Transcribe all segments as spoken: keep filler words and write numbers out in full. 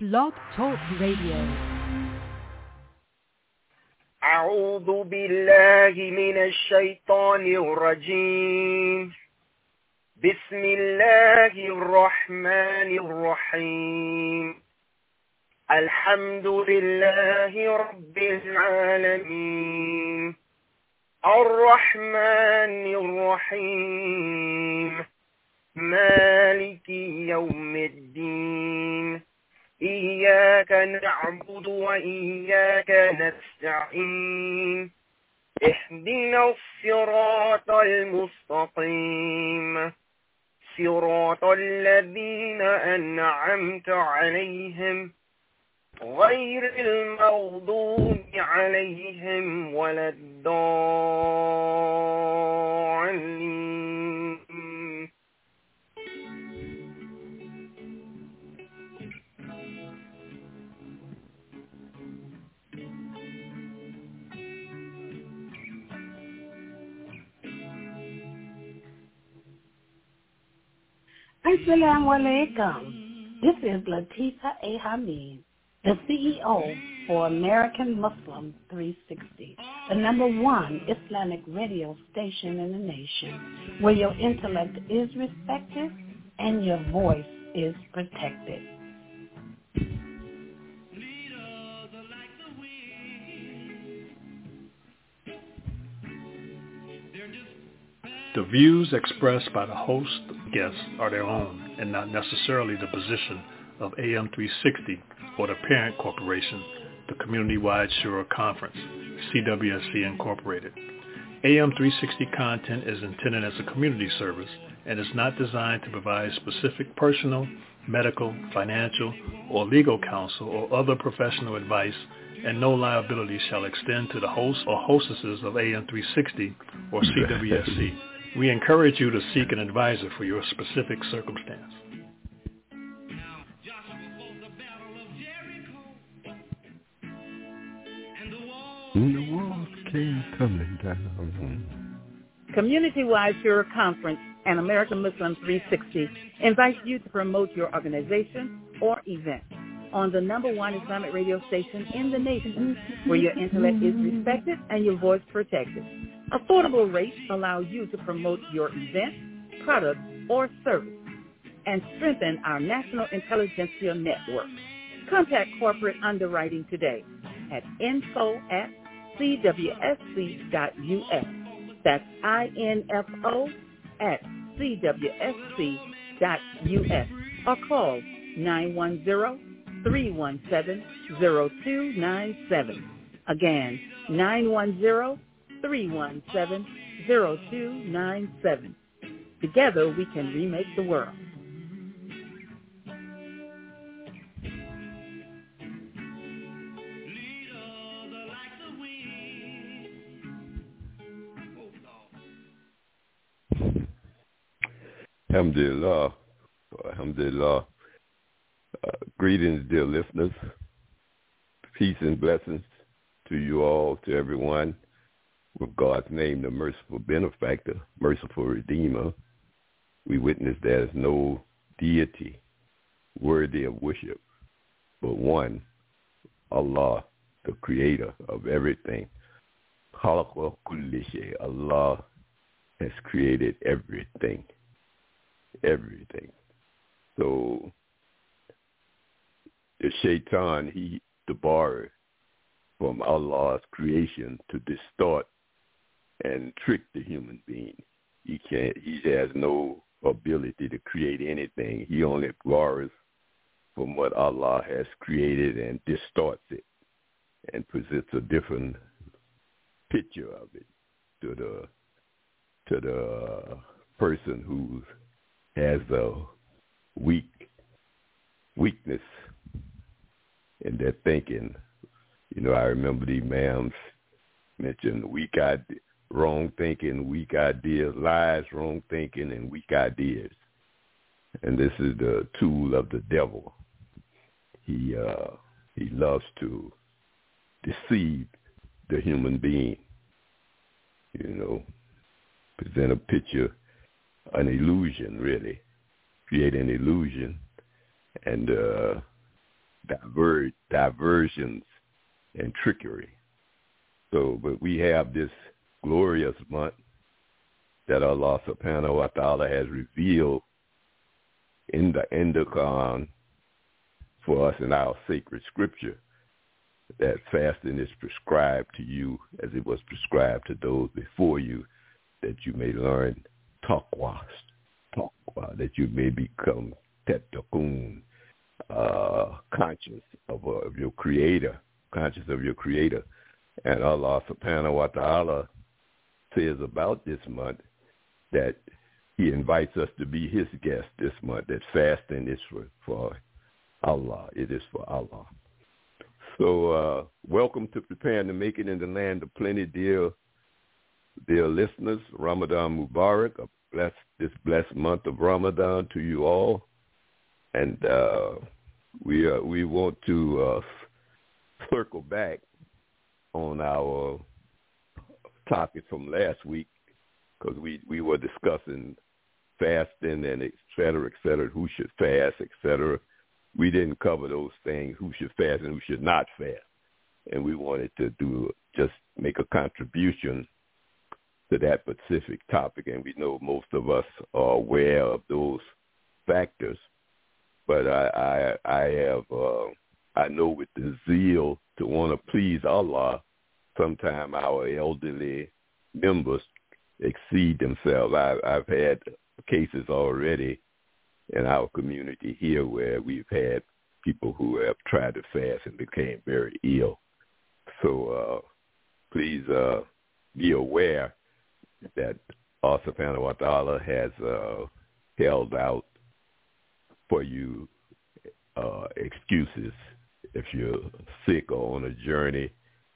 Blog Talk Radio. أعوذ بالله من الشيطان الرجيم. بسم الله الرحمن الرحيم. الحمد لله رب العالمين الرحمن الرحيم مالك يوم الدين إياك نعبد وإياك نستعين اهدنا الصراط المستقيم صراط الذين أنعمت عليهم غير المغضوب عليهم ولا الضالين. Assalamu alaikum. This is Latifa A. Hamid, the C E O for American Muslim three sixty, the number one Islamic radio station in the nation, where your intellect is respected and your voice is protected. The views expressed by the host guests are their own and not necessarily the position of A M three sixty or the parent corporation, the Community-Wide Shura Conference, C W S C Incorporated. A M three sixty content is intended as a community service and is not designed to provide specific personal, medical, financial, or legal counsel or other professional advice, and no liability shall extend to the hosts or hostesses of A M three sixty or C W S C. We encourage you to seek an advisor for your specific circumstance. The walls came tumbling down. Community-Wide Shura Conference and American Muslim three sixty invites you to promote your organization or event on the number one Islamic radio station in the nation, where your intellect is respected and your voice protected. Affordable rates allow you to promote your event, product, or service and strengthen our national intelligentsia network. Contact corporate underwriting today at info at c w s c dot u s. That's I N F O at c w s c dot u s or call nine one zero, three one seven, zero two nine seven. Again, nine one zero, three one seven, zero two nine seven. Together we can remake the world. Alhamdulillah. Alhamdulillah. Uh, greetings, dear listeners. Peace and blessings to you all, to everyone. With God's name, the merciful benefactor, merciful redeemer, we witness there is no deity worthy of worship but one, Allah, the creator of everything. Khalaqa kulli shay. Allah has created everything. Everything. So the shaitan, he the bar from Allah's creation to distort and trick the human being. He can't. He has no ability to create anything. He only borrows from what Allah has created and distorts it and presents a different picture of it to the to the person who has a weak weakness in their thinking. You know, I remember the imams mentioned weak ideas. Wrong thinking, weak ideas, lies, wrong thinking, and weak ideas. And this is the tool of the devil. He uh, he loves to deceive the human being. You know, present a picture, an illusion, really, create an illusion, and uh, diver, diversions and trickery. So, but we have this glorious month that Allah subhanahu wa ta'ala has revealed in the, in the Quran for us in our sacred scripture, that fasting is prescribed to you as it was prescribed to those before you, that you may learn taqwa, taqwa, that you may become tetakun, uh, conscious of, uh, of your Creator, conscious of your Creator. And Allah subhanahu wa ta'ala says about this month that he invites us to be his guest this month, that fasting is for, for Allah. It is for Allah. So uh, welcome to Preparing to Make It in the Land of Plenty, dear, dear listeners. Ramadan Mubarak, a blessed, this blessed month of Ramadan to you all. And uh, we uh, we want to uh, circle back on our topic from last week, because we, we were discussing fasting and et cetera, et cetera, who should fast, et cetera. We didn't cover those things, who should fast and who should not fast. And we wanted to do just make a contribution to that specific topic. And we know most of us are aware of those factors. But I I, I have, uh, I know with the zeal to want to please Allah, sometimes our elderly members exceed themselves. I, I've had cases already in our community here where we've had people who have tried to fast and became very ill. So uh, please uh, be aware that Allah subhanahu wa ta'ala has uh, held out for you uh, excuses if you're sick or on a journey.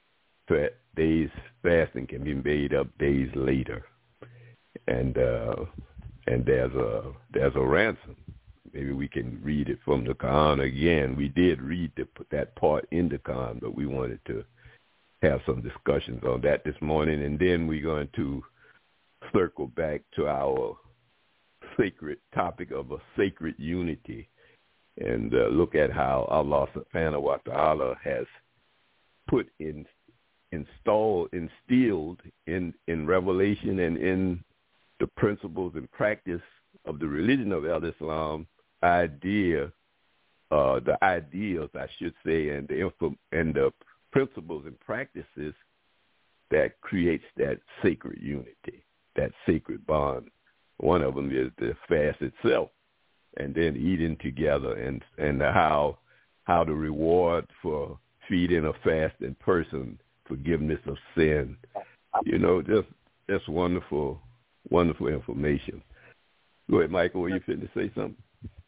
Days fasting can be made up days later, and uh, and there's a there's a ransom. Maybe we can read it from the Quran again. We did read the, that part in the Quran, but we wanted to have some discussions on that this morning, and then we're going to circle back to our sacred topic of a sacred unity, and uh, look at how Allah subhanahu wa ta'ala has put in installed, instilled in, in revelation and in the principles and practice of the religion of Al-Islam, idea, uh, the ideals, I should say, and the and the principles and practices that creates that sacred unity, that sacred bond. One of them is the fast itself, and then eating together, and and how how the reward for feeding a fasting person, forgiveness of sin, you know, just just wonderful, wonderful information. Go ahead, Michael. Were you fitting to say something?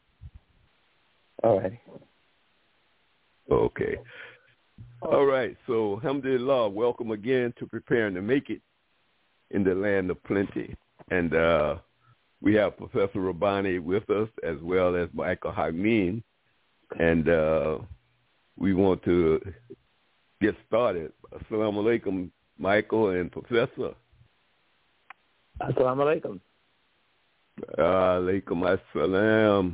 All right. Okay. All right. So, alhamdulillah, welcome again to Preparing to Make It in the Land of Plenty. And uh, we have Professor Rabbani with us, as well as Michael Hameen. And uh, we want to get started. Assalamu alaikum, Michael and Professor. Assalamu alaikum. Alaikum assalam.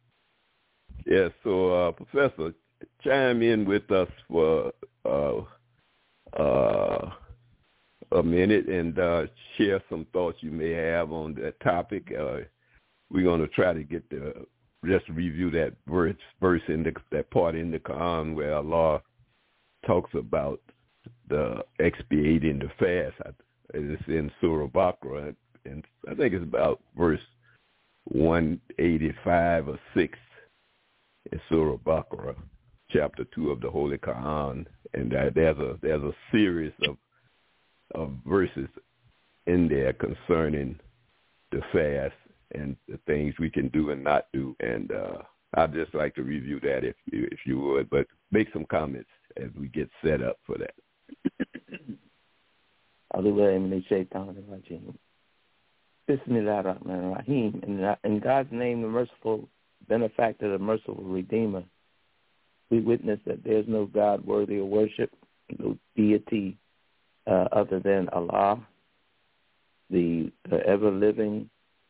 Yes, so uh, Professor, chime in with us for uh, uh, a minute and uh, share some thoughts you may have on that topic. Uh, we're going to try to get the just review that verse, verse in the, that part in the Quran where Allah talks about the expiating the fast. It's in Surah Baqarah, and I think it's about verse one eighty-five or six in Surah Baqarah, chapter two of the Holy Quran, and uh, there's a there's a series of of verses in there concerning the fast and the things we can do and not do. And uh, I'd just like to review that if you, if you would, but make some comments as we get set up for that. Bismillah ar-Rahman ar-Rahim. In God's name, the merciful benefactor, the merciful redeemer, we witness that there's no God worthy of worship, no deity uh, other than Allah, the, the ever-living,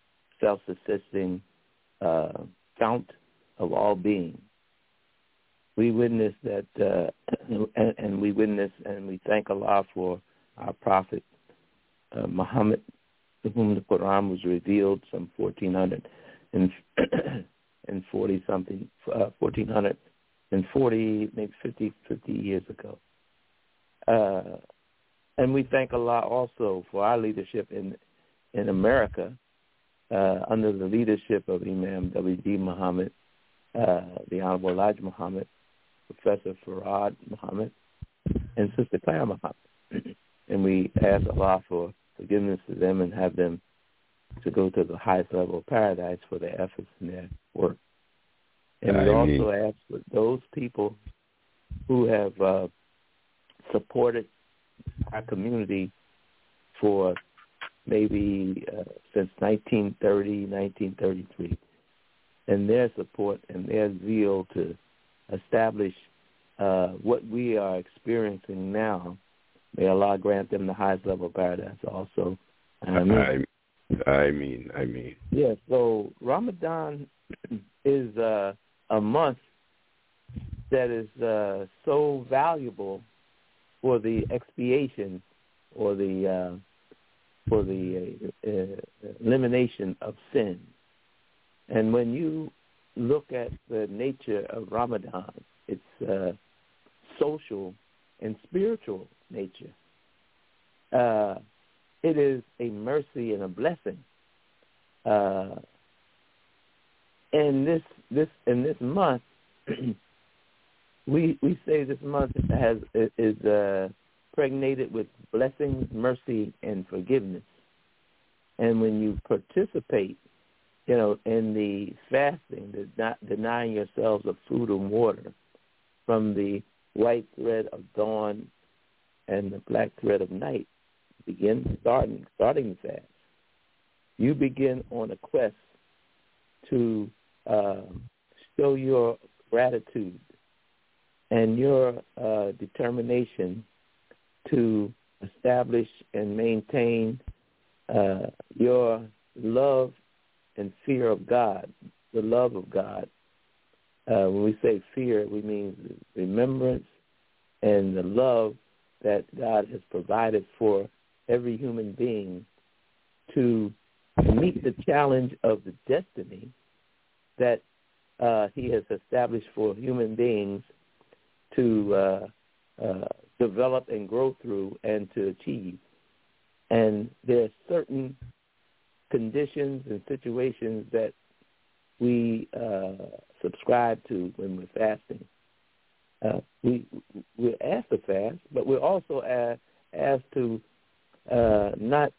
self-subsisting uh, fount of all being. we witness that, uh, and, and we witness and we thank Allah for our prophet uh, Muhammad, to whom the Quran was revealed some fourteen hundred and forty something, uh, fourteen hundred and forty, maybe fifty, fifty years ago. Uh, and we thank Allah also for our leadership in in America, uh, under the leadership of Imam W D Muhammad, uh, the Honorable Elijah Muhammad, Professor Farad Muhammad, and Sister Clara Muhammad. And we ask Allah for forgiveness to them and have them to go to the highest level of paradise for their efforts and their work. And we I mean. also ask for those people who have uh, supported our community for maybe uh, since nineteen thirty, nineteen thirty-three, and their support and their zeal to establish uh, what we are experiencing now. May Allah grant them the highest level of paradise also. I mean, I, I mean, I mean. Yeah, so Ramadan is uh, a month that is uh, so valuable for the expiation or the uh, for the uh, uh, elimination of sin. And when you look at the nature of Ramadan, it's uh, social and spiritual nature. Uh, it is a mercy and a blessing. Uh, and this this in this month, we we say this month has is uh, pregnated with blessings, mercy, and forgiveness. And when you participate, you know, in the fasting, the not denying yourselves of food and water, from the white thread of dawn and the black thread of night, begin starting starting the fast. You begin on a quest to uh, show your gratitude and your uh, determination to establish and maintain uh, your love and fear of God, the love of God. Uh, when we say fear, we mean remembrance and the love that God has provided for every human being to meet the challenge of the destiny that uh, he has established for human beings to uh, uh, develop and grow through and to achieve. And there are certain conditions and situations that we uh, subscribe to when we're fasting. Uh, we, we're asked to fast, but we're also asked, asked to uh, not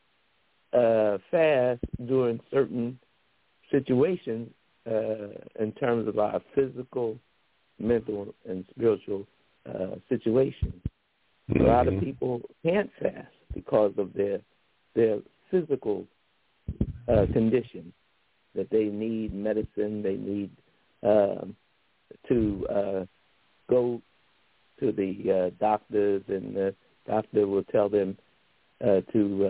uh, fast during certain situations uh, in terms of our physical, mental, and spiritual uh, situations. Mm-hmm. A lot of people can't fast because of their their physical uh, condition, that they need medicine, they need uh, to uh, go to the uh, doctors, and the doctor will tell them uh, to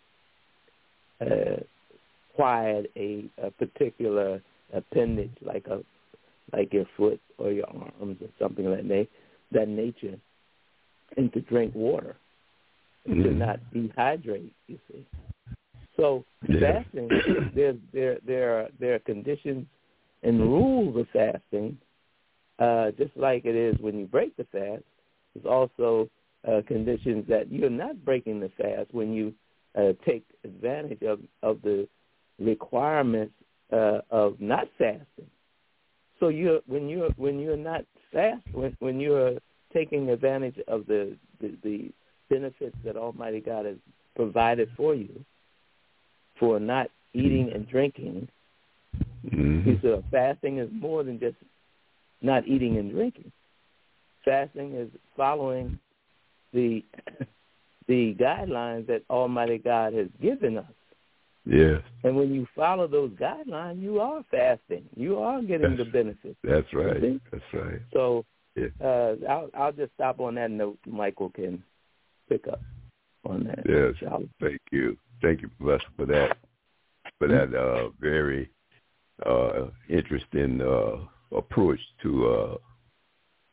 uh, uh, quiet a, a particular appendage, like a like your foot or your arms or something like that, that nature, and to drink water, and mm-hmm. to not dehydrate. You see, so yeah. fasting, there there there are there are conditions and rules of fasting. Uh, just like it is when you break the fast, there's also uh, conditions that you're not breaking the fast when you uh, take advantage of, of the requirements uh, of not fasting. So you're when you're when you're not fast, when when you're taking advantage of the, the, the benefits that Almighty God has provided for you, for not eating and drinking, mm-hmm. so fasting is more than just not eating and drinking. Fasting is following the the guidelines that Almighty God has given us. Yes. And when you follow those guidelines, you are fasting. You are getting that's, the benefits. That's right. That's right. So yeah. uh, I'll, I'll just stop on that note. Michael can pick up on that. Yes. Thank you. Thank you, Professor, for that, for that uh, very uh, interesting uh, approach to uh,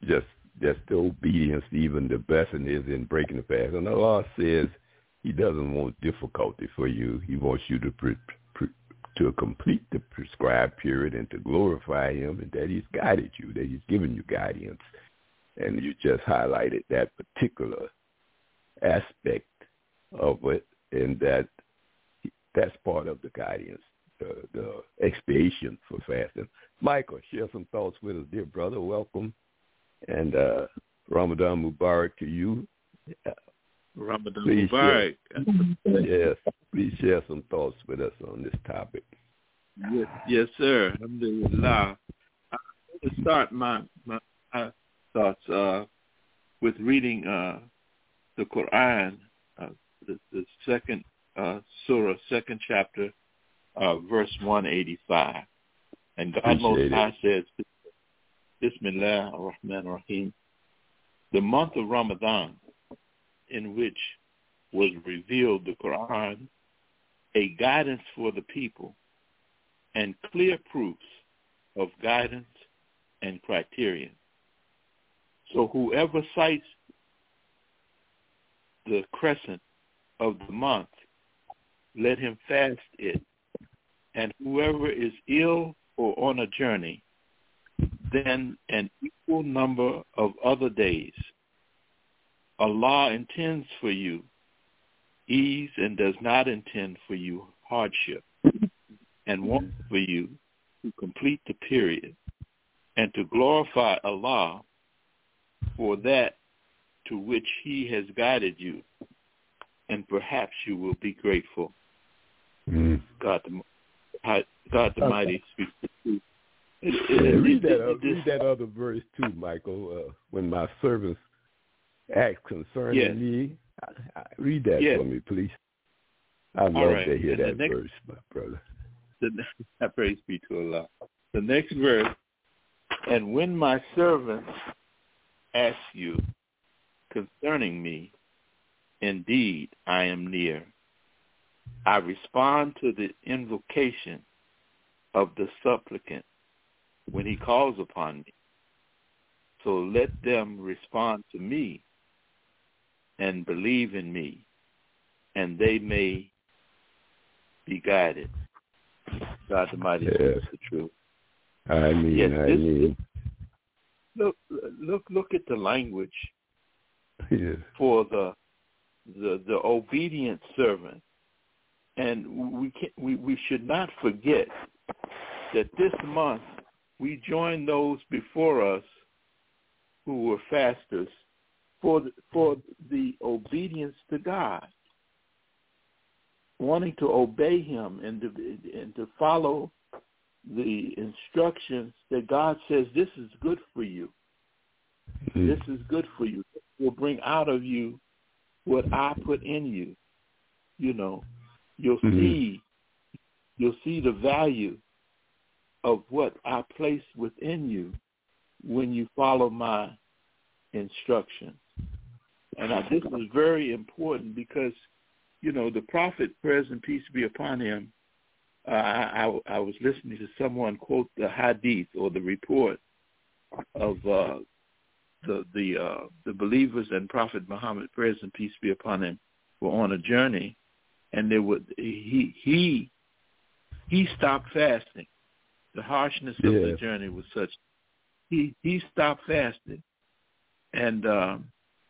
just just the obedience, even the blessing is in breaking the fast. And Allah says he doesn't want difficulty for you. He wants you to pre, pre, to complete the prescribed period and to glorify him, and that he's guided you, that he's given you guidance. And you just highlighted that particular aspect of it, and that that's part of the guidance, the, the expiation for fasting. Michael, share some thoughts with us, dear brother. Welcome. And uh, Ramadan Mubarak to you. Ramadan please Mubarak. Share, yes, please share some thoughts with us on this topic. Yes, yes sir. Alhamdulillah. I'm going to start my, my, my thoughts uh, with reading uh, the Quran, uh, the, the second uh, surah, second chapter, uh, verse one eighty-five. And God Most High says, Bismillah ar-Rahman ar-Rahim, the month of Ramadan, in which was revealed the Quran, a guidance for the people, and clear proofs of guidance and criterion. So whoever cites the crescent of the month, let him fast it. And whoever is ill or on a journey, then an equal number of other days. Allah intends for you ease and does not intend for you hardship, and wants for you to complete the period and to glorify Allah for that to which he has guided you, and perhaps you will be grateful. Mm. God, the, God the Mighty speaks the truth. It, it, yeah, it, read, it, that, it, read that other verse too, Michael. Uh, when my servants ask concerning yes. me, I, I, read that yes. for me, please. I'd love right. to hear and that next, verse, my brother. The, praise be to Allah. The next verse, and when my servants ask you concerning me, indeed I am near. I respond to the invocation of the supplicant when he calls upon me. So let them respond to me and believe in me, and they may be guided. God Almighty yes. is the truth. I mean, yes, I this, mean. Look, look, look at the language yes. for the the the obedient servant, and we can we, we should not forget that this month we join those before us who were fasters for the, for the obedience to God, wanting to obey Him and to and to follow the instructions that God says, this is good for you. Mm-hmm. This is good for you. It will bring out of you what I put in you. You know, you'll mm-hmm. see, you'll see the value of what I place within you when you follow my instructions. And I, this is very important because, you know, the prophet, praise and peace be upon him, uh, I, I, I was listening to someone quote the hadith or the report of uh, the the uh, the believers and Prophet Muhammad, praise and peace be upon him, were on a journey, and they would he he he stopped fasting. The harshness of yeah. the journey was such. He he stopped fasting, and um,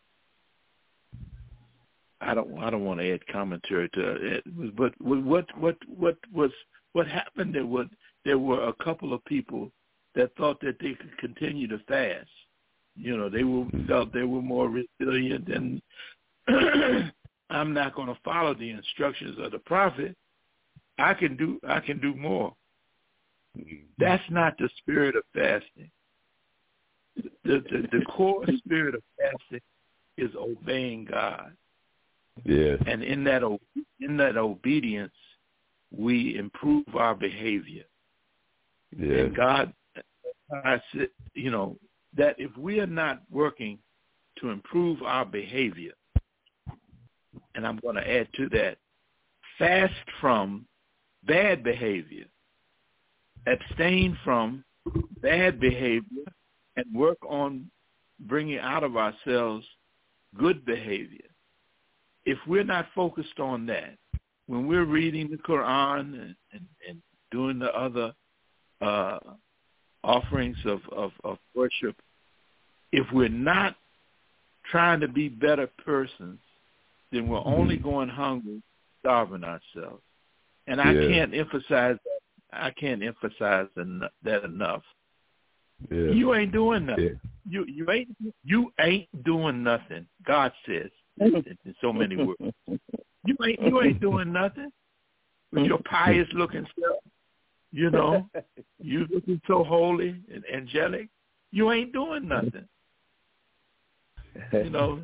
I don't I don't want to add commentary to it, but what what what was what happened? There were there were a couple of people that thought that they could continue to fast. You know, they were felt they were more resilient, and I'm not going to follow the instructions of the prophet. I can do I can do more. That's not the spirit of fasting. The the, the core spirit of fasting is obeying God. Yeah. And in that in that obedience, we improve our behavior. Yeah. And God, I said, you know, that if we are not working to improve our behavior, and I'm going to add to that, fast from bad behavior, abstain from bad behavior, and work on bringing out of ourselves good behavior, if we're not focused on that, when we're reading the Quran and, and, and doing the other uh, offerings of, of, of worship, if we're not trying to be better persons, then we're only going hungry, starving ourselves. And I yeah. can't emphasize that. I can't emphasize that enough. Yeah. You ain't doing nothing. Yeah. You you ain't you ain't doing nothing. God says in so many words. You ain't you ain't doing nothing with your pious looking self. You know, you looking so holy and angelic. You ain't doing nothing. You know.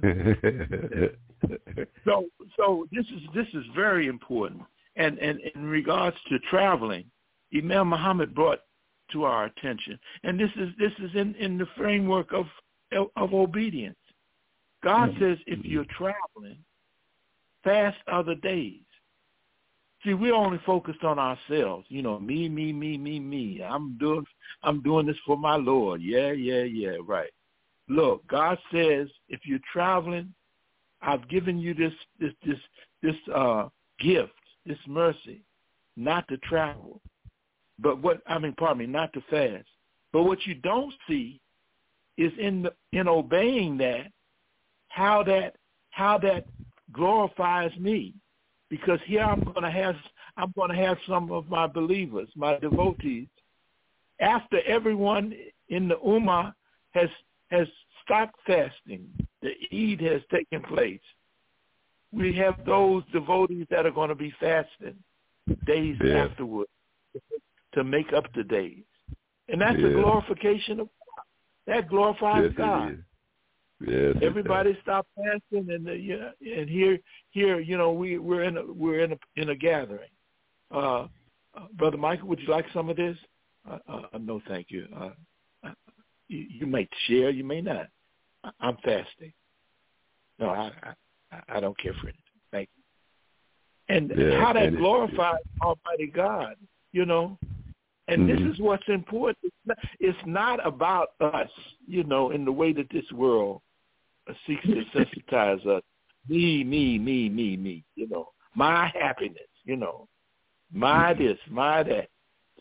so so this is this is very important. And and in regards to traveling, Imam Muhammad brought to our attention, and this is this is in, in the framework of of obedience. God mm-hmm. says if you're traveling, fast other days. See, we're only focused on ourselves. You know, me, me, me, me, me. I'm doing I'm doing this for my Lord. Yeah, yeah, yeah, right. Look, God says if you're traveling, I've given you this this this this uh, gift, this mercy, not to travel. But what I mean, pardon me, not to fast. But what you don't see is in the, in obeying that, how that how that glorifies me, because here I'm going to have I'm going to have some of my believers, my devotees, after everyone in the Ummah has has stopped fasting, the Eid has taken place. We have those devotees that are going to be fasting days yeah. afterwards to make up the days. And that's yeah. the glorification of God. That glorifies yes, God. Yes, Everybody stop fasting, and uh, yeah, and here, here, you know, we we're in a we're in a in a gathering. Uh, uh, Brother Michael, would you like some of this? Uh, uh, no, thank you. Uh, uh, you. You may share, you may not. I, I'm fasting. No, I, I I don't care for anything. Thank you. And yeah, how that and glorifies Almighty God, you know. And mm-hmm. this is what's important. It's not, it's not about us, you know, in the way that this world seeks to sensitize us. Me, me, me, me, me, you know. My happiness, you know. My this, my that.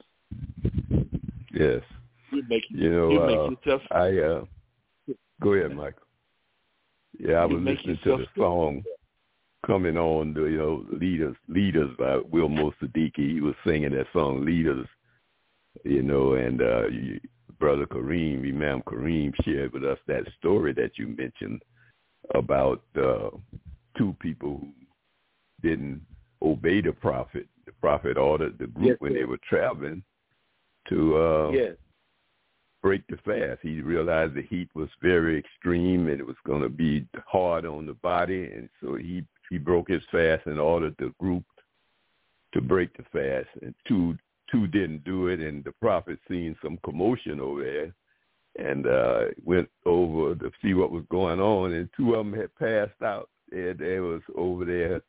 Yes. You make, you know, you uh, make yourself. I, uh, go ahead, Michael. Yeah, I was listening to the song coming on, the, you know, Leaders, Leaders by Wilmo Siddiqui. He was singing that song, Leaders. You know, and uh, you, Brother Kareem, Imam Kareem, shared with us that story that you mentioned about uh, two people who didn't obey the prophet. The prophet ordered the group yes, when sir. they were traveling to uh, yes. break the fast. He realized the heat was very extreme and it was going to be hard on the body, and so he, he broke his fast and ordered the group to break the fast. And two Two didn't do it, and the prophet seen some commotion over there and uh, went over to see what was going on, and two of them had passed out. They, they was over there,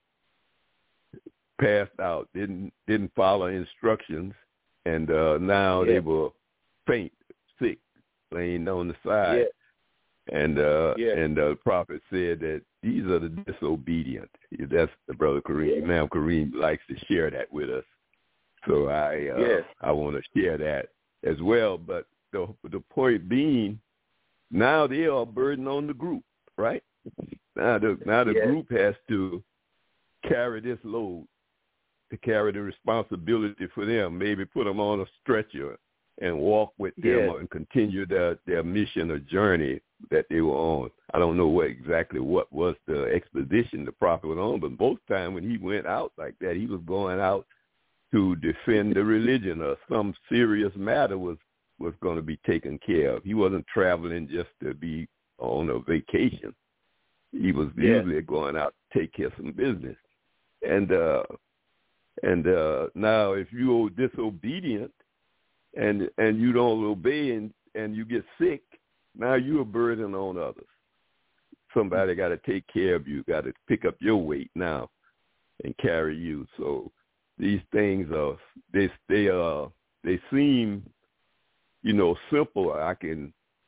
passed out, didn't didn't follow instructions, and uh, now yeah. they were faint, sick, laying on the side. Yeah. And uh, yeah. and the prophet said that these are the disobedient. That's the Brother Kareem. Yeah. Imam Kareem likes to share that with us. So I uh, yes. I want to share that as well. But the the point being, now they are a burden on the group, right? Now the now the yes. group has to carry this load, to carry the responsibility for them. Maybe put them on a stretcher and walk with them yes. and continue their, their mission or journey that they were on. I don't know what exactly what was the expedition the prophet was on, but most time when he went out like that, he was going out to defend the religion, or some serious matter was, was going to be taken care of. He wasn't traveling just to be on a vacation. He was yeah. usually going out to take care of some business. And uh, and uh, now if you're disobedient and and you don't obey and, and you get sick, now you're a burden on others. Somebody got to take care of you, got to pick up your weight now and carry you. So these things are they they uh they seem, you know, simple. I can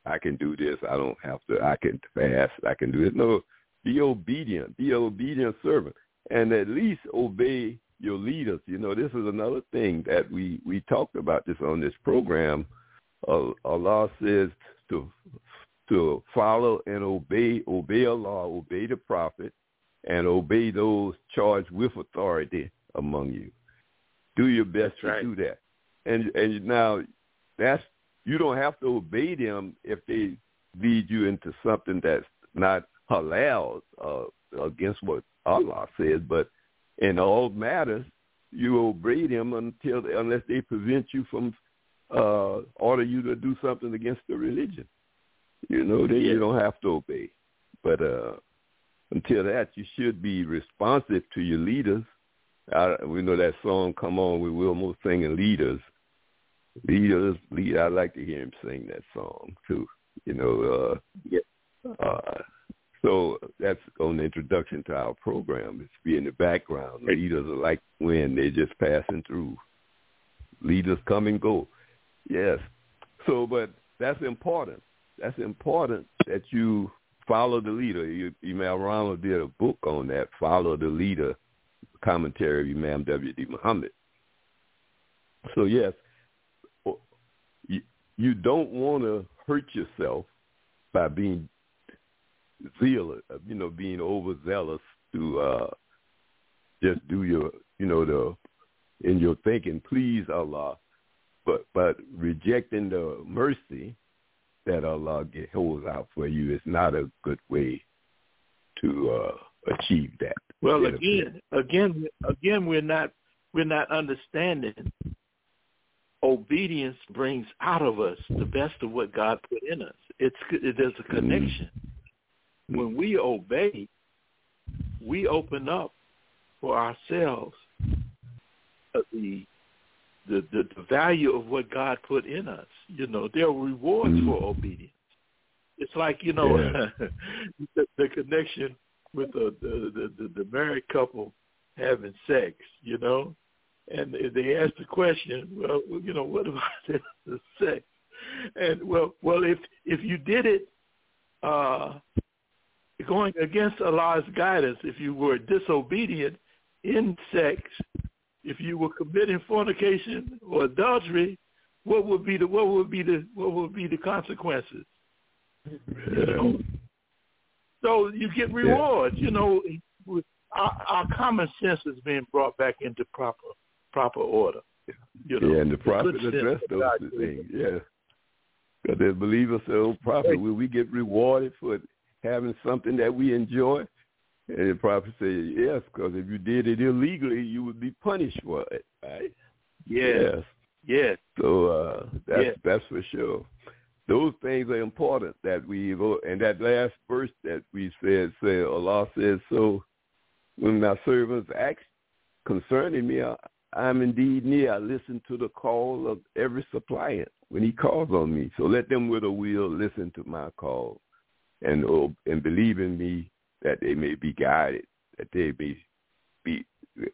I can do this. I don't have to. I can fast. I can do it. No, be obedient. Be an obedient servant, and at least obey your leaders. You know, this is another thing that we, we talked about this on this program. Uh, Allah says to to follow and obey, obey Allah, obey the prophet, and obey those charged with authority among you. Do your best That's right. to do that. And and now that's you don't have to obey them if they lead you into something that's not halal uh, against what Allah says, but in all matters, you obey them until unless they prevent you from uh, order you to do something against the religion. You know, then yeah. you don't have to obey. But uh, until that, you should be responsive to your leaders. I, we know that song, Come On, We Will More singing Leaders. Leaders, lead. I like to hear him sing that song, too. You know, uh, yeah. uh, so that's on the introduction to our program. It's be in the background. Leaders are like wind. They're just passing through. Leaders come and go. Yes. So, but that's important. That's important that you follow the leader. You, Imam Ronald did a book on that, Follow the Leader, commentary of Imam W D Muhammad. So, yes, you, you don't want to hurt yourself by being zealous, you know, being overzealous to uh, just do your, you know, the in your thinking, please Allah, but but rejecting the mercy that Allah get, holds out for you is not a good way to uh, achieve that. Well, again, again, again, we're not we're not understanding. Obedience brings out of us the best of what God put in us. It's it, there's a connection. Mm-hmm. When we obey, we open up for ourselves the the, the the value of what God put in us. You know, there are rewards mm-hmm. for obedience. It's like, you know, yeah. the, the connection with the the, the the married couple having sex, you know, and they ask the question, well, you know, what about the sex? And well, well, if if you did it uh, going against Allah's guidance, if you were disobedient in sex, if you were committing fornication or adultery, what would be the what would be the what would be the consequences? You know? So you get rewards. You know, our, our common sense is being brought back into proper proper order. You know? Yeah, and the prophet addressed those things. Yeah, because the believers say, "Oh, prophet, will we get rewarded for having something that we enjoy?" And the prophet said, "Yes, because if you did it illegally, you would be punished for it." Right? Yes. Yes. yes. So uh, that's yes. that's for sure. Those things are important that we, and that last verse that we said, said Allah says, so when my servants ask concerning me, I, I'm indeed near. I listen to the call of every suppliant when he calls on me. So let them with a will listen to my call and oh, and believe in me that they may be guided, that they may be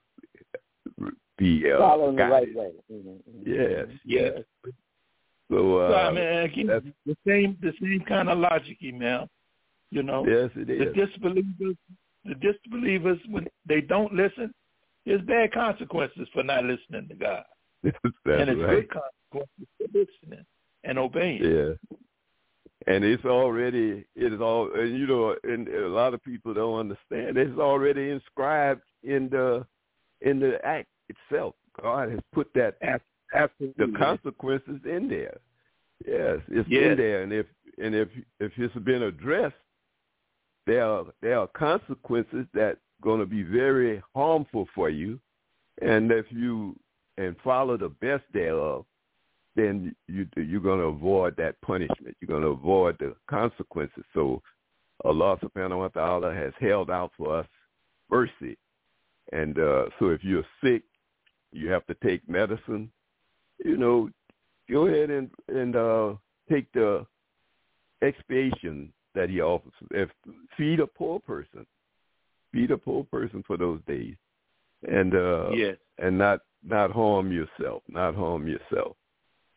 be uh, following the guided. right way. Mm-hmm. Yes, yes. yes. So, uh, so I mean, again, the same the same kind of logic, Imam. You know, yes, it is. The disbelievers, the disbelievers, when they don't listen, there's bad consequences for not listening to God, That's and it's right. good consequences for listening and obeying. Yeah, and it's already it is all, and you know, and a lot of people don't understand. It's already inscribed in the in the act itself. God has put that act. Absolutely. The consequences in there. Yes, it's yes. in there, and if and if if it's been addressed, there are there are consequences that going to be very harmful for you, and if you and follow the best thereof, then you you're going to avoid that punishment. You're going to avoid the consequences. So Allah Subhanahu wa Taala has held out for us mercy, and uh, so if you're sick, you have to take medicine. You know, go ahead and and uh, take the expiation that he offers. If feed a poor person, feed a poor person for those days, and uh, yes. and not not harm yourself, not harm yourself.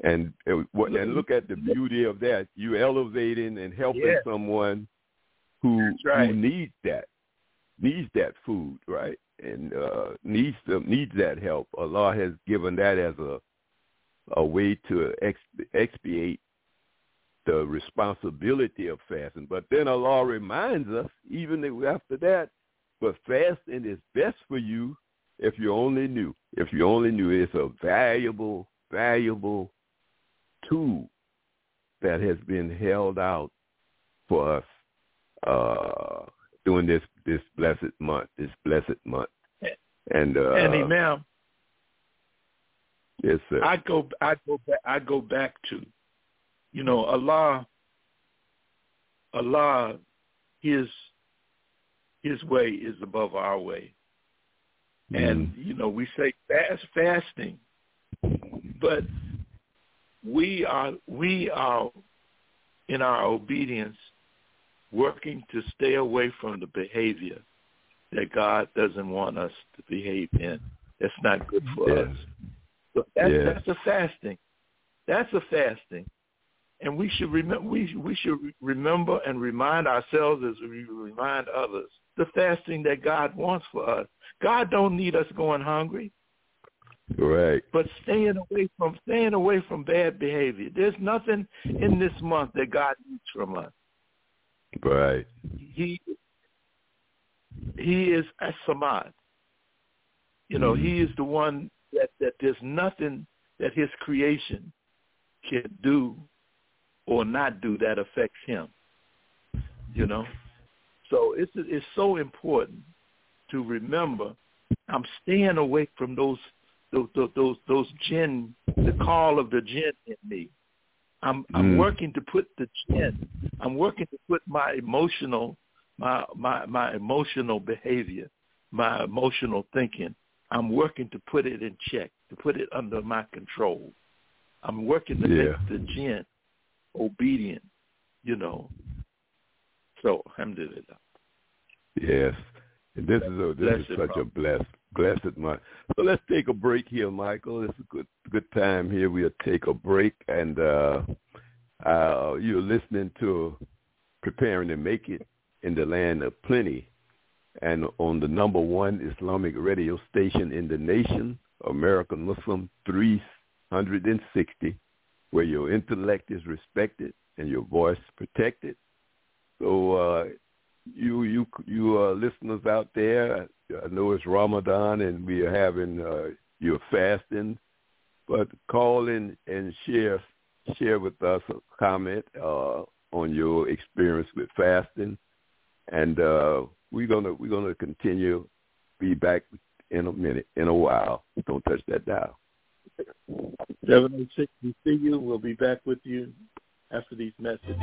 And and look at the beauty of that. You elevating and helping yeah. someone who right. who needs that, needs that food, right? And uh, needs them, needs that help. Allah has given that as a a way to ex, expiate the responsibility of fasting. But then Allah reminds us, even after that, but fasting is best for you if you only knew. If you only knew, it's a valuable, valuable tool that has been held out for us uh, during this, this blessed month, this blessed month. And uh, and Imam, yes, sir. I go, I go, back, I go back to, you know, Allah, Allah, His His way is above our way, mm. and you know we say fast fasting, but we are we are in our obedience working to stay away from the behavior that God doesn't want us to behave in. That's not good for yes. us. So that's, yes. that's a fasting. That's a fasting, and we should remember. We we should remember and remind ourselves as we remind others the fasting that God wants for us. God don't need us going hungry. Right. But staying away from staying away from bad behavior. There's nothing in this month that God needs from us. Right. He He is as-Samad. You know, mm-hmm. He is the one that, that there's nothing that His creation can do or not do that affects Him. You know? So it's it's so important to remember I'm staying away from those those those those jinn, the call of the jinn in me. I'm I'm mm. working to put the jinn, I'm working to put my emotional my my my emotional behavior, my emotional thinking, I'm working to put it in check, to put it under my control. I'm working to yeah. make the jinn obedient, you know. So, alhamdulillah. Yes. And this is a, this blessed is such problem. a blessed, blessed month. So let's take a break here, Michael. It's a good good time here. We'll take a break, and uh, uh, you're listening to Preparing to Make It in the Land of Plenty, and on the number one Islamic radio station in the nation, American Muslim three sixty, where your intellect is respected and your voice protected. So uh, you you you uh, listeners out there, I know it's Ramadan and we are having uh, your fasting, but call in and share share with us a comment uh, on your experience with fasting, and uh, we're gonna we're gonna continue. Be back in a minute, in a while. Don't touch that dial. seven oh six, we see you. We'll be back with you after these messages.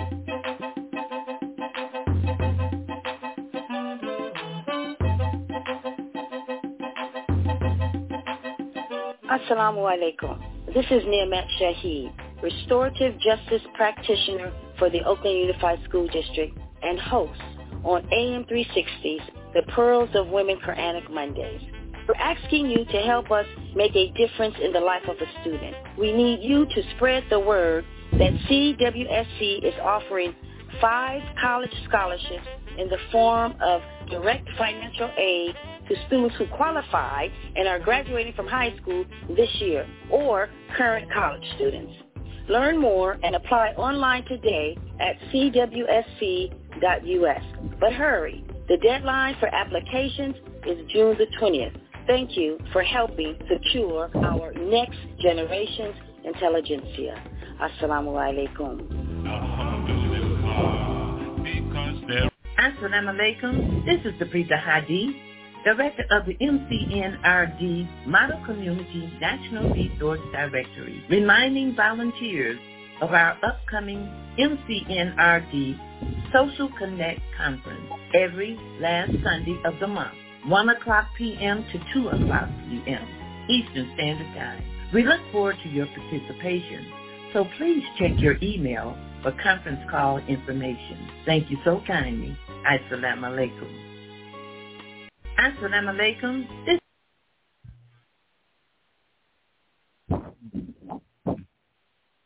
Assalamu alaikum. This is Niamat Shaheed, restorative justice practitioner for the Oakland Unified School District and host on A M three sixty's The Pearls of Women Quranic Mondays. We're asking you to help us make a difference in the life of a student. We need you to spread the word that C W S C is offering five college scholarships in the form of direct financial aid to students who qualify and are graduating from high school this year, or current college students. Learn more and apply online today at c w s c dot u s. But hurry, the deadline for applications is June the twentieth. Thank you for helping secure our next generation's intelligentsia. Assalamu alaikum. Assalamu alaikum. This is the Sabrina Hadi, Director of the M C N R D Model Community National Resource Directory, reminding volunteers of our upcoming M C N R D Social Connect Conference every last Sunday of the month, one o'clock p.m. to two o'clock p.m. Eastern Standard Time. We look forward to your participation, so please check your email for conference call information. Thank you so kindly. Assalamu alaikum. Assalamu alaikum. This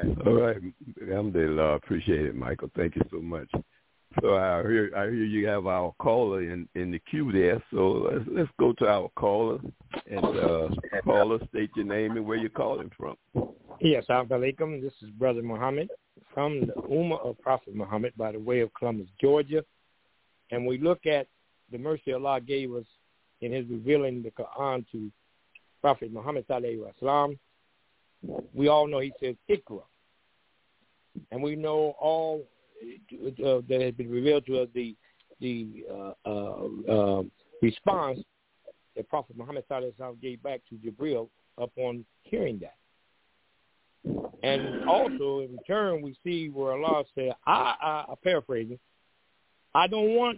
All right. Alhamdulillah. Appreciate it, Michael. Thank you so much. So I hear I hear you have our caller in, in the queue there. So let's let's go to our caller and uh, caller, state your name and where you're calling from. Yes, Assalamu alaikum. This is Brother Muhammad from the Ummah of Prophet Muhammad by the way of Columbus, Georgia. And we look at the mercy Allah gave us in his revealing the Quran to Prophet Muhammad sallallahu alaihi wasallam. We all know he says Iqra. And we know all uh, that has been revealed to us the the uh, uh, uh, response that Prophet Muhammad sallallahu alaihi wasallam gave back to Jibril upon hearing that. And also in return we see where Allah said, I, I, I paraphrasing, I don't want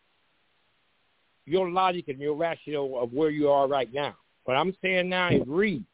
your logic and your rationale of where you are right now. What I'm saying now is read.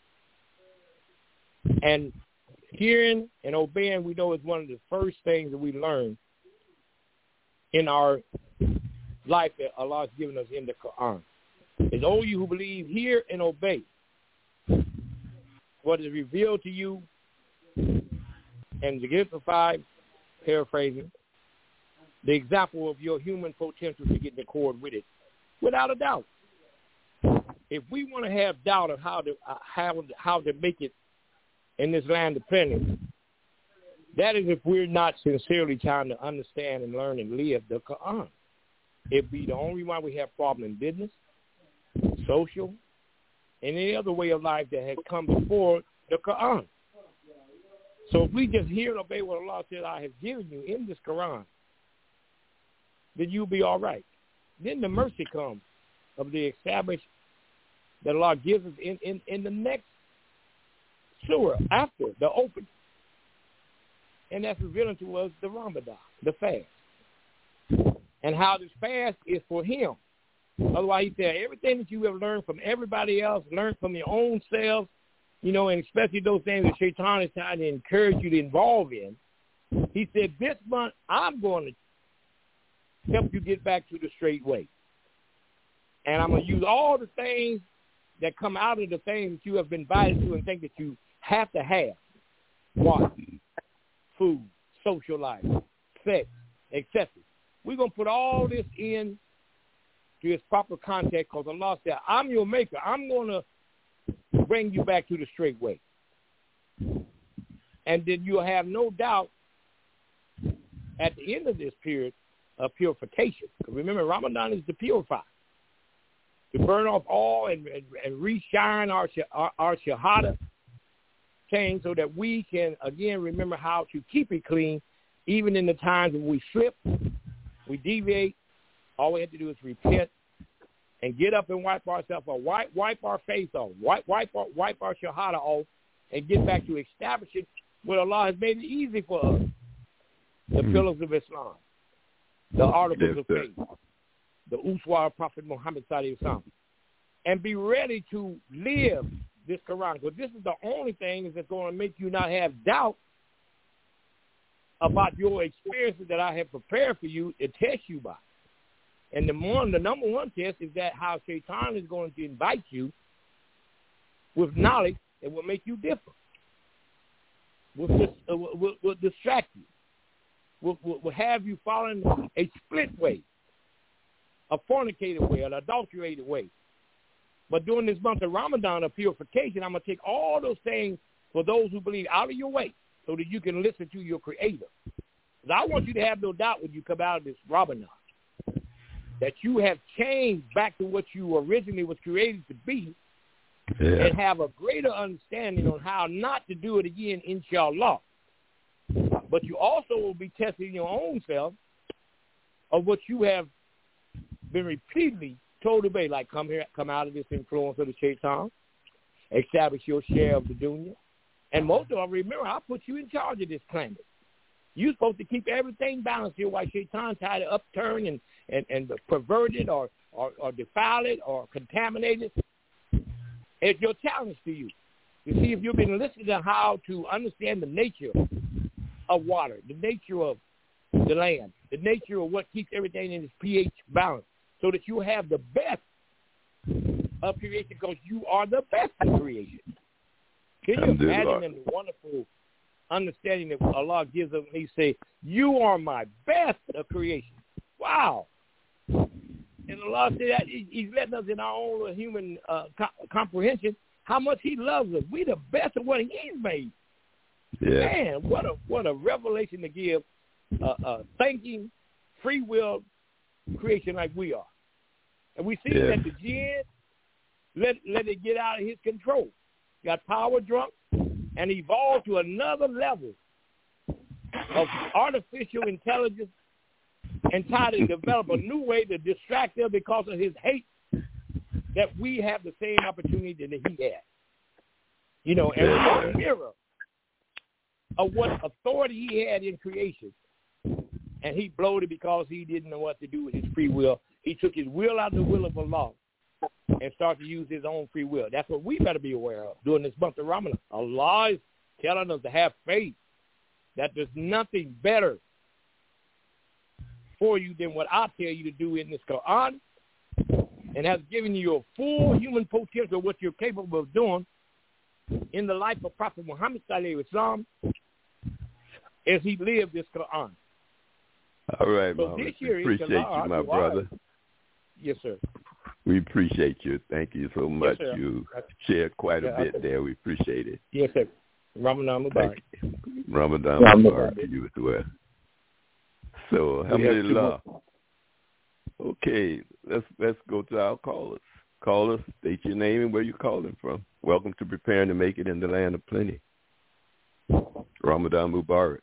And hearing and obeying, we know, is one of the first things that we learn in our life that Allah has given us in the Quran. It's all you who believe, hear and obey what is revealed to you, and to exemplify, paraphrasing, the example of your human potential to get in accord with it, without a doubt. If we want to have doubt of how to uh, how how to make it in this land of plenty, that is if we're not sincerely trying to understand and learn and live the Quran. It'd be the only one we have problem in business, social, and any other way of life that had come before the Quran. So if we just hear and obey what Allah said, I have given you in this Quran, then you'll be all right. Then the mercy comes of the established that Allah gives us in, in, in the next surah after the open. And that's revealing to us the Ramadan, the fast. And how this fast is for him. Otherwise, he said, everything that you have learned from everybody else, learned from your own self, you know, and especially those things that Shaitan is trying to encourage you to involve in. He said, this month, I'm going to help you get back to the straight way. And I'm going to use all the things that come out of the things that you have been invited to and think that you have to have. Water, food, social life, sex, et cetera. We're going to put all this in to its proper context because Allah said, I'm your maker. I'm going to bring you back to the straight way. And then you'll have no doubt at the end of this period of purification. Because remember, Ramadan is to purify, to burn off all and, and, and re-shine our, our, our shahada chain so that we can, again, remember how to keep it clean even in the times when we slip, we deviate. All we have to do is repent and get up and wipe ourselves off, wipe, wipe our face off, wipe, wipe, our, wipe our shahada off, and get back to establishing what Allah has made it easy for us. The mm-hmm. pillars of Islam, the articles yes, of faith, the uswa of Prophet Muhammad sallallahu alaihi wasallam, and be ready to live this Quran. Because this is the only thing that's going to make you not have doubt about your experiences that I have prepared for you to test you by. And the one, the number one test is that how Shaitan is going to invite you with knowledge that will make you different, will, uh, will, will distract you, will, will, will have you following a split way, a fornicated way, an adulterated way. But during this month of Ramadan of purification, I'm going to take all those things for those who believe out of your way so that you can listen to your Creator. Because I want you to have no doubt when you come out of this Ramadan that you have changed back to what you originally was created to be, yeah. and have a greater understanding on how not to do it again, inshallah. But you also will be testing your own self of what you have been repeatedly told to obey, like come here, come out of this influence of the Shaitan, establish your share of the dunya. And most of all, remember, I put you in charge of this planet. You're supposed to keep everything balanced here while Shaitan try to upturn and, and, and pervert it or, or, or defile it or contaminate it. It's your challenge to you to see if you've been listening to how to understand the nature of water, the nature of the land, the nature of what keeps everything in its pH balance so that you have the best of creation because you are the best of creation. Can you imagine the wonderful understanding that Allah gives them. He say, "You are my best of creation." Wow. And Allah said that he, He's letting us in our own human uh, co- comprehension how much He loves us. We the best of what He's made. Yeah. Man, what a what a revelation to give uh, a thinking, free will creation like we are. And we see yeah. that the jinn let let it get out of his control. Got power drunk and evolved to another level of artificial intelligence and tried to develop a new way to distract them because of his hate that we have the same opportunity that he had. You know, and yeah. a mirror of what authority he had in creation. And he blowed it because he didn't know what to do with his free will. He took his will out of the will of Allah and started to use his own free will. That's what we better be aware of during this month of Ramadan. Allah is telling us to have faith that there's nothing better for you than what I tell you to do in this Quran, and has given you a full human potential of what you're capable of doing in the life of Prophet Muhammad sallallahu alaihi wasallam as he lived this Quran. All right, so Mama. This year we appreciate you, my brother. Yes, sir. We appreciate you. Thank you so much. Yes, you shared quite yeah, a bit there. We appreciate it. Yes, sir. Ramadan Mubarak. Ramadan Mubarak to you as well. So, alhamdulillah. Okay, let's let's go to our callers. Callers, state your name and where you're calling from. Welcome to Preparing to Make It in the Land of Plenty. Ramadan Mubarak.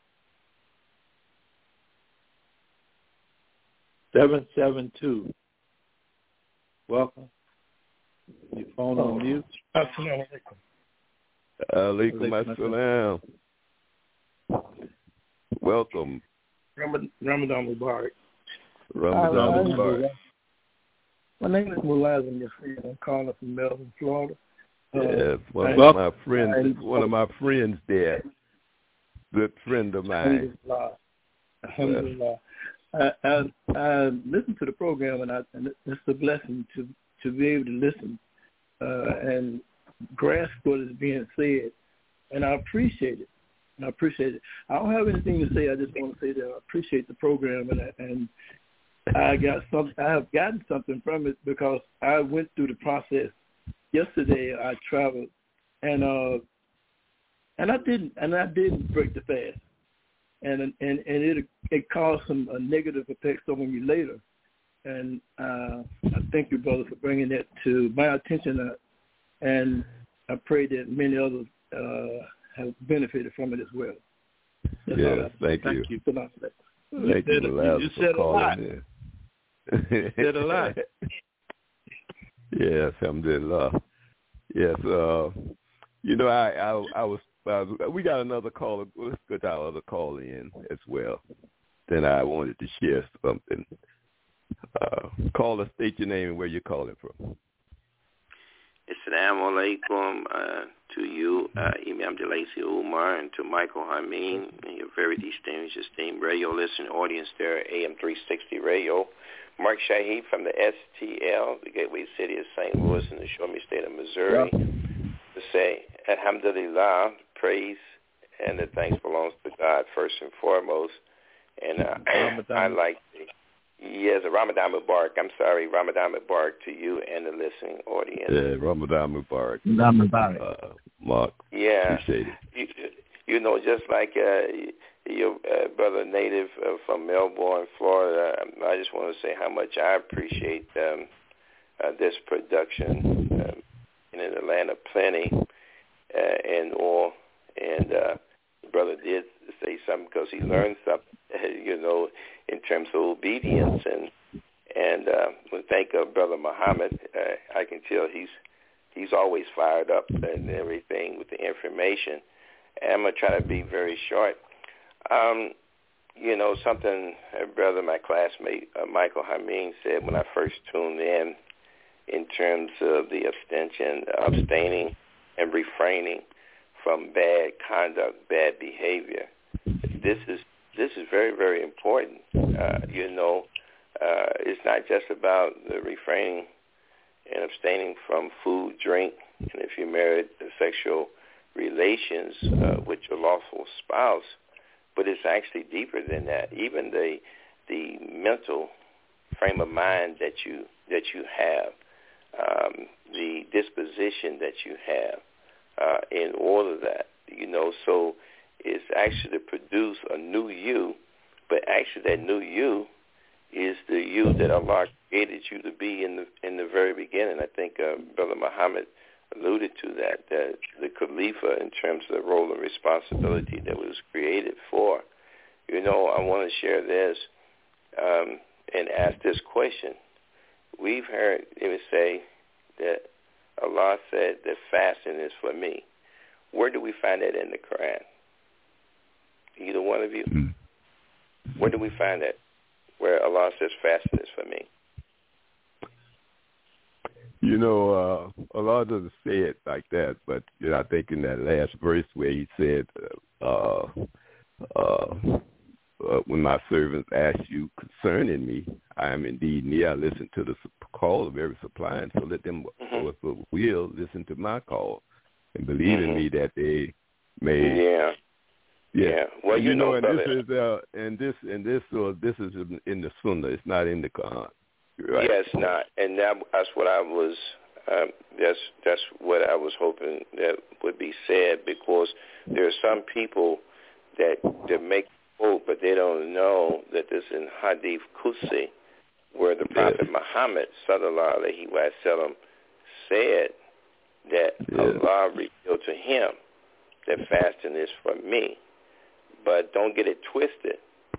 seven seven two. Welcome. Your phone on mute. Assalamu alaikum. Alaikum assalam. Welcome. Ramadan Mubarak. Ramadan Mubarak. My name is Mulazim Yasir. I'm calling from Melbourne, Florida. Uh, yes, one I, of my friends, I, one of my friends there, good friend of mine. Alhamdulillah. Alhamdulillah. I, I, I listen to the program, and, I, and it's a blessing to, to be able to listen uh, and grasp what is being said, and I appreciate it. And I appreciate it. I don't have anything to say. I just want to say that I appreciate the program, and I, and I got some. I have gotten something from it because I went through the process. Yesterday, I traveled, and uh, and I didn't, and I didn't break the fast. And and and it it caused some uh, negative effects on me later, and uh, I thank you, brother, for bringing that to my attention, uh, and I pray that many others uh, have benefited from it as well. That's yeah, thank, thank you. you. Thank you, you, said, you, you said a lot. In. You said a lot. Yes, alhamdulillah. Yes, uh, you know, I I, I was. Uh, we got another caller. Let's get our other call in as well. Then I wanted to share something. Uh, caller, state your name and where you're calling from. Assalamu alaikum uh, to you, uh, Imam DeLacy Umar, and to Michael Hameen, and your very distinguished, esteemed radio listening audience there at A M three sixty Radio. Mark Shaheed from the S T L, the gateway city of Saint Louis in the Show Me State of Missouri, yeah. to say, Alhamdulillah, praise and the thanks belongs to God first and foremost. And uh, I like to, yes, Ramadan Mubarak. I'm sorry, Ramadan Mubarak to you and the listening audience. Yeah, Ramadan Mubarak. Ramadan Mubarak. Uh, Mark, yeah. appreciate it. You, you know, just like uh, your uh, brother native uh, from Melbourne, Florida, I just want to say how much I appreciate um, uh, this production um, in the land of plenty. Uh, and all, and uh, brother did say something because he learned something, you know, in terms of obedience, and and uh, we thank uh, brother Muhammad. Uh, I can tell he's he's always fired up and everything with the information. And I'm gonna try to be very short. Um, you know, something uh, brother, my classmate uh, Michael Hameen said when I first tuned in, in terms of the abstention, abstaining. and refraining from bad conduct, bad behavior. This is this is very, very important. Uh, you know, uh, it's not just about the refraining and abstaining from food, drink, and if you're married, the sexual relations uh, with your lawful spouse, but it's actually deeper than that. Even the the mental frame of mind that you that you have, um, the disposition that you have, uh, in all of that, you know, so it's actually to produce a new you, but actually that new you is the you that Allah created you to be in the in the very beginning. I think uh, Brother Muhammad alluded to that, that the Khalifa, in terms of the role and responsibility that was created for. You know, I want to share this um, and ask this question. We've heard it say that Allah said that fasting is for me. Where do we find that in the Quran? Either one of you? Where do we find that? Where Allah says fasting is for me? You know, uh, Allah doesn't say it like that, but you know, I think in that last verse where he said, uh, uh, uh, when my servants ask you concerning me, I am indeed near. I listen to the call of every suppliant, so let them mm-hmm. with the will listen to my call and believe mm-hmm. in me that they may. Yeah. Yeah. yeah. Well, and, you, you know, know, and brother, this is uh, and this and this uh, this is in the Sunnah. It's not in the Quran. Right. Yes, not, and that, that's what I was. Um, that's that's what I was hoping that would be said, because there are some people that that make hope, but they don't know that this in Hadith Qudsi, where the Prophet yes. Muhammad sallallahu alaihi wasallam said that yes. Allah revealed to him that fasting is for me, but don't get it twisted.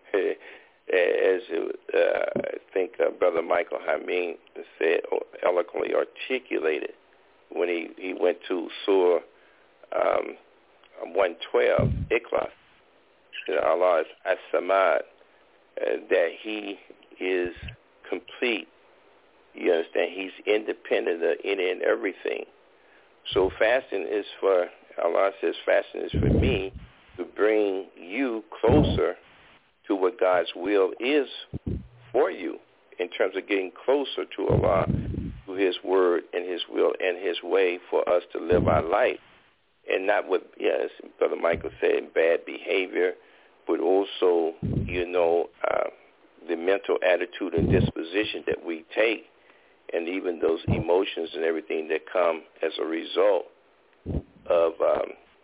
As uh, I think uh, Brother Michael Hameen said, eloquently articulated when he, he went to Surah um, one twelve, Ikhlas, that Allah is as-samad, uh, that he is complete. You understand? He's independent of any and everything. So fasting is for, Allah says fasting is for me to bring you closer to what God's will is for you in terms of getting closer to Allah, to his word and his will and his way for us to live our life. And not what, yes, Brother Michael said, bad behavior, but also, you know, uh, the mental attitude and disposition that we take, and even those emotions and everything that come as a result of um,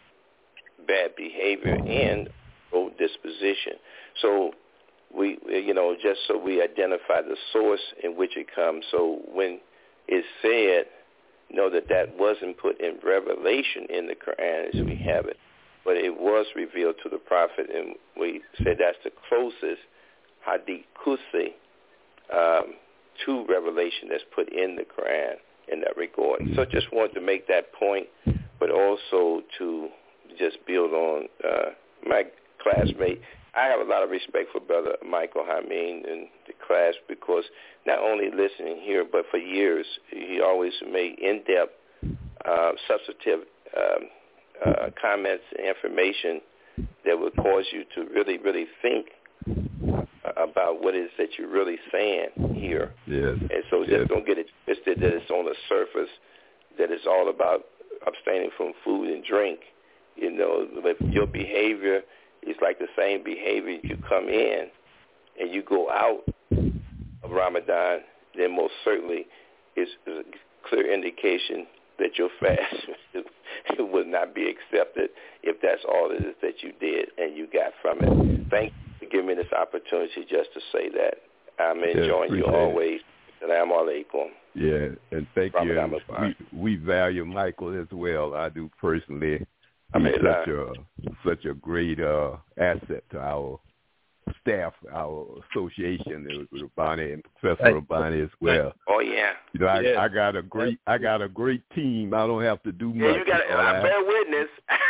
bad behavior and old disposition. So we, you know, just so we identify the source in which it comes. So when it's said, know that that wasn't put in revelation in the Quran as we have it, but it was revealed to the Prophet, and we said that's the closest Hadith Qudsi um, to revelation that's put in the Quran in that regard. So just wanted to make that point, but also to just build on uh, my classmate. I have a lot of respect for Brother Michael Hameen and the class, because not only listening here, but for years, he always made in-depth, uh, substantive um, uh, comments and information that would cause you to really, really think about what it is that you're really saying here. Yes. And so just yes. don't get it twisted that it's on the surface, that it's all about abstaining from food and drink. You know, if your behavior is like the same behavior, you come in and you go out of Ramadan, then most certainly is a clear indication that your fast will not be accepted if that's all it is that you did and you got from it. Thank you for giving me this opportunity just to say that. I'm enjoying yes, you always. Assalamu alaikum. Yeah, and thank you. And we, we value Michael as well. I do personally. I mean, such a such a great uh, asset to our staff, our association, Rabbani and Professor Rabbani as well. Oh yeah. You know, I, yeah. I got a great I got a great team. I don't have to do much. Yeah, you got. I bear witness.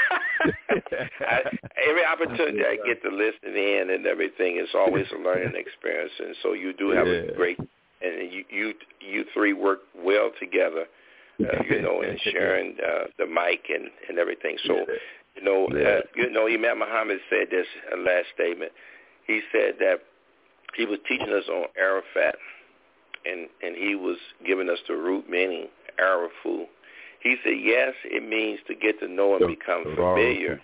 I, every opportunity I get to listen in and everything is always a learning experience, and so you do have yeah. a great. And you you you three work well together. Uh, you know, and sharing uh, the mic and, and everything. So, you know, uh, you know, Imam Muhammad said this uh, last statement. He said that he was teaching us on Arafat, and, and he was giving us the root meaning, Arafu. He said, yes, it means to get to know and become familiar.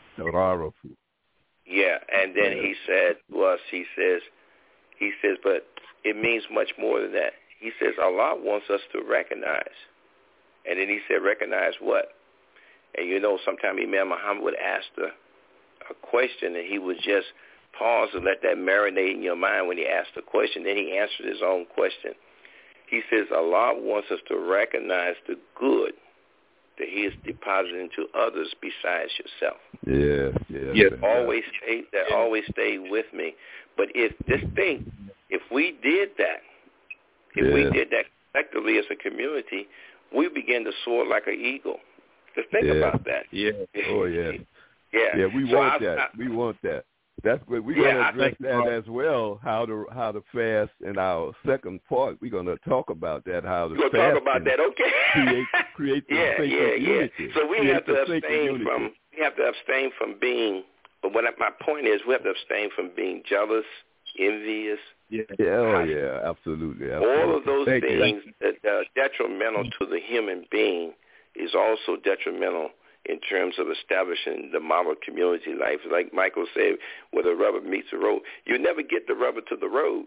Yeah, and then he said, well, he says, he says, but it means much more than that. He says, Allah wants us to recognize. And then he said, recognize what? And you know, sometimes Imam Muhammad would ask a, a question, and he would just pause and let that marinate in your mind when he asked the question. Then he answered his own question. He says, Allah wants us to recognize the good that he has deposited into others besides yourself. Yeah, yeah. Yes, always stay, that yeah. always stay with me. But if this thing, if we did that, if yeah. we did that collectively as a community, we begin to soar like an eagle. Just think yeah. about that. Yeah. Oh, yeah. yeah. Yeah, we so want I, that. I, we want that. That's what we're yeah, going to address think, that as well. How to how to fast in our second part. We're going to talk about that. How to we'll fast talk about that. Okay. create create the yeah, sacred yeah, unity. Yeah. So we create have to abstain from we have to abstain from being. But what I, my point is, we have to abstain from being jealous, envious. Yeah. yeah oh yeah. Absolutely. Absolutely. All of those Thank things you. that are detrimental to the human being is also detrimental in terms of establishing the model community life. Like Michael said, where the rubber meets the road, you never get the rubber to the road.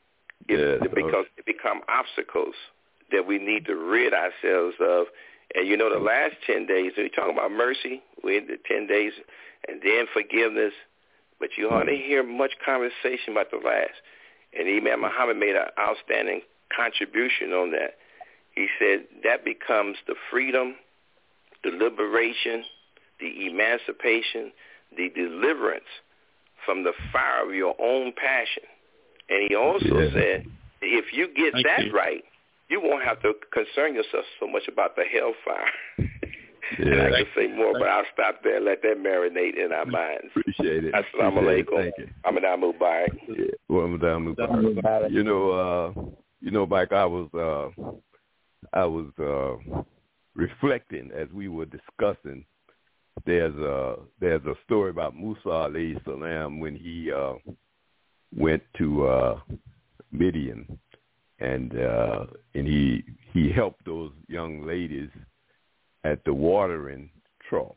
It, yeah, because it become obstacles that we need to rid ourselves of. And, you know, the last ten days, we talk about mercy, we in the ten days, and then forgiveness, but you hardly hear much conversation about the last. And Imam Muhammad made an outstanding contribution on that. He said that becomes the freedom, the liberation, the emancipation, the deliverance from the fire of your own passion. And he also yeah. said, if you get Thank that you. right, you won't have to concern yourself so much about the hellfire. Yeah. And I can say more, but I'll stop there and let that marinate in our minds. Appreciate it. Assalamu alaikum. Thank you. Ramadan Mubarak. Yeah. Ramadan Mubarak. You know, uh, you know, Mike, I was, uh, I was uh, reflecting as we were discussing. There's a there's a story about Musa alayhi salam when he uh, went to uh, Midian, and uh, and he he helped those young ladies at the watering trough,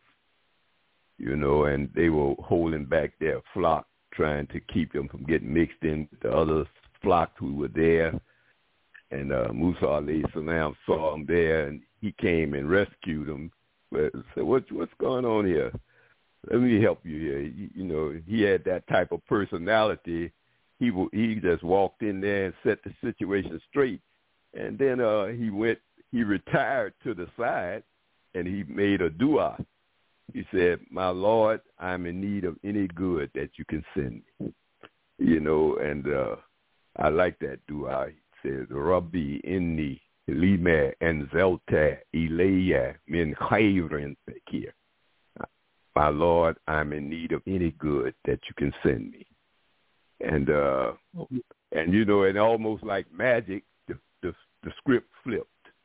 you know, and they were holding back their flock, trying to keep them from getting mixed in with the other flock who were there. And uh, Musa alayhi salam saw them there, and he came and rescued them. But said, "What what's going on here? Let me help you here." You, you know, he had that type of personality. He he just walked in there and set the situation straight, and then uh, he went. He retired to the side, and he made a dua. He said, "My Lord, I'm in need of any good that you can send me." You know, and uh, I like that dua. He says, "Rabbi inni lima anzalta ilayya min khayrin fakir." My Lord, I'm in need of any good that you can send me. And uh, and you know, and almost like magic, the the, the script flipped.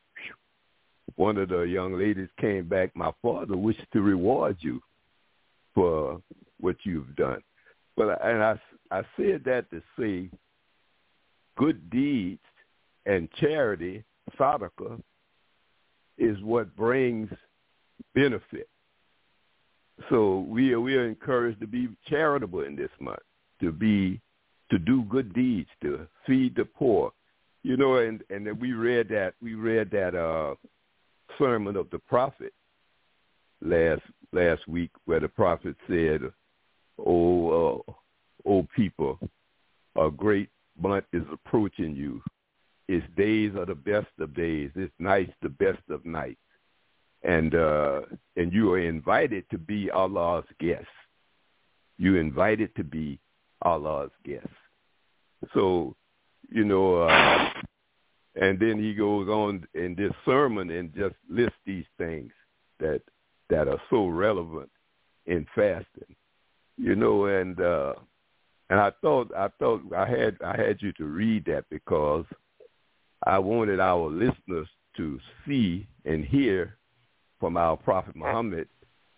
One of the young ladies came back, "My father wishes to reward you for what you've done." But and I, I said that to say good deeds and charity, sadaqah, is what brings benefit. So we are, we are encouraged to be charitable in this month, to be to do good deeds, to feed the poor. You know, and, and we read that we read that uh sermon of the prophet last last week, where the prophet said, "Oh, uh, oh people, a great month is approaching you. Its days are the best of days. Its nights the best of nights, and uh, and you are invited to be Allah's guest. You invited to be Allah's guest." So, you know. Uh, And then he goes on in this sermon and just lists these things that that are so relevant in fasting, you know. And uh, and I thought I thought I had I had you to read that because I wanted our listeners to see and hear from our Prophet Muhammad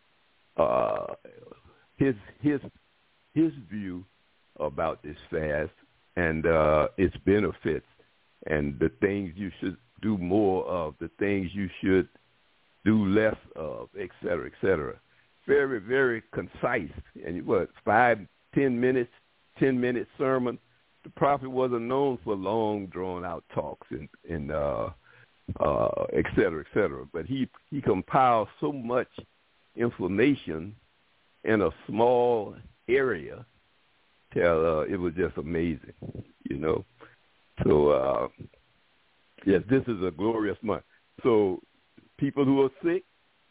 uh, his his his view about this fast and uh, its benefits, and the things you should do more of, the things you should do less of, et cetera, et cetera. Very, very concise. And what, five, ten minutes, ten-minute sermon. The prophet wasn't known for long, drawn-out talks and, and uh, uh, et cetera, et cetera. But he, he compiled so much information in a small area till uh, it was just amazing, you know. So, uh, yes, this is a glorious month. So people who are sick,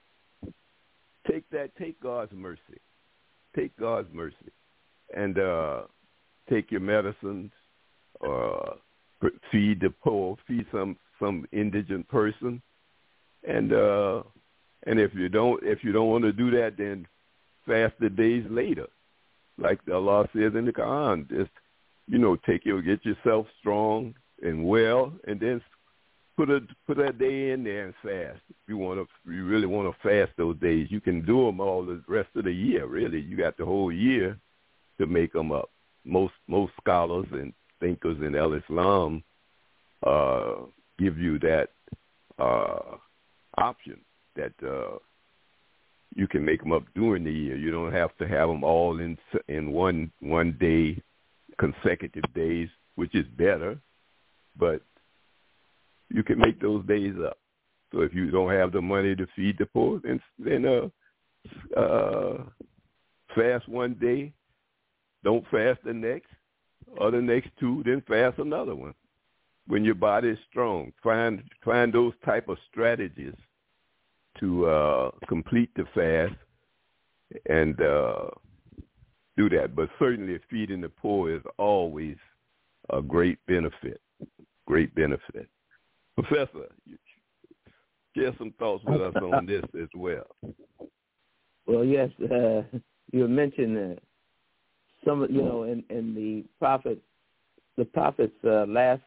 take that, take God's mercy. Take God's mercy. And uh, take your medicines, uh, feed the poor, feed some, some indigent person. And uh, and if you don't if you don't want to do that, then fast the days later. Like Allah says in the Quran, just, you know, take your, get yourself strong and well, and then put a put a day in there and fast. If you want to, you really want to fast those days, you can do them all the rest of the year. Really, you got the whole year to make them up. Most most scholars and thinkers in Al Islam uh, give you that uh, option that uh, you can make them up during the year. You don't have to have them all in in one one day, consecutive days, which is better, but you can make those days up. So if you don't have the money to feed the poor, then then uh, uh, fast one day, don't fast the next, or the next two, then fast another one. When your body is strong, find find those type of strategies to uh, complete the fast and uh, do that. But certainly feeding the poor is always a great benefit, great benefit. Professor, you share some thoughts with us on this as well. Well, yes, uh, you mentioned uh, some, you know, in, in the prophet, the prophet's uh, last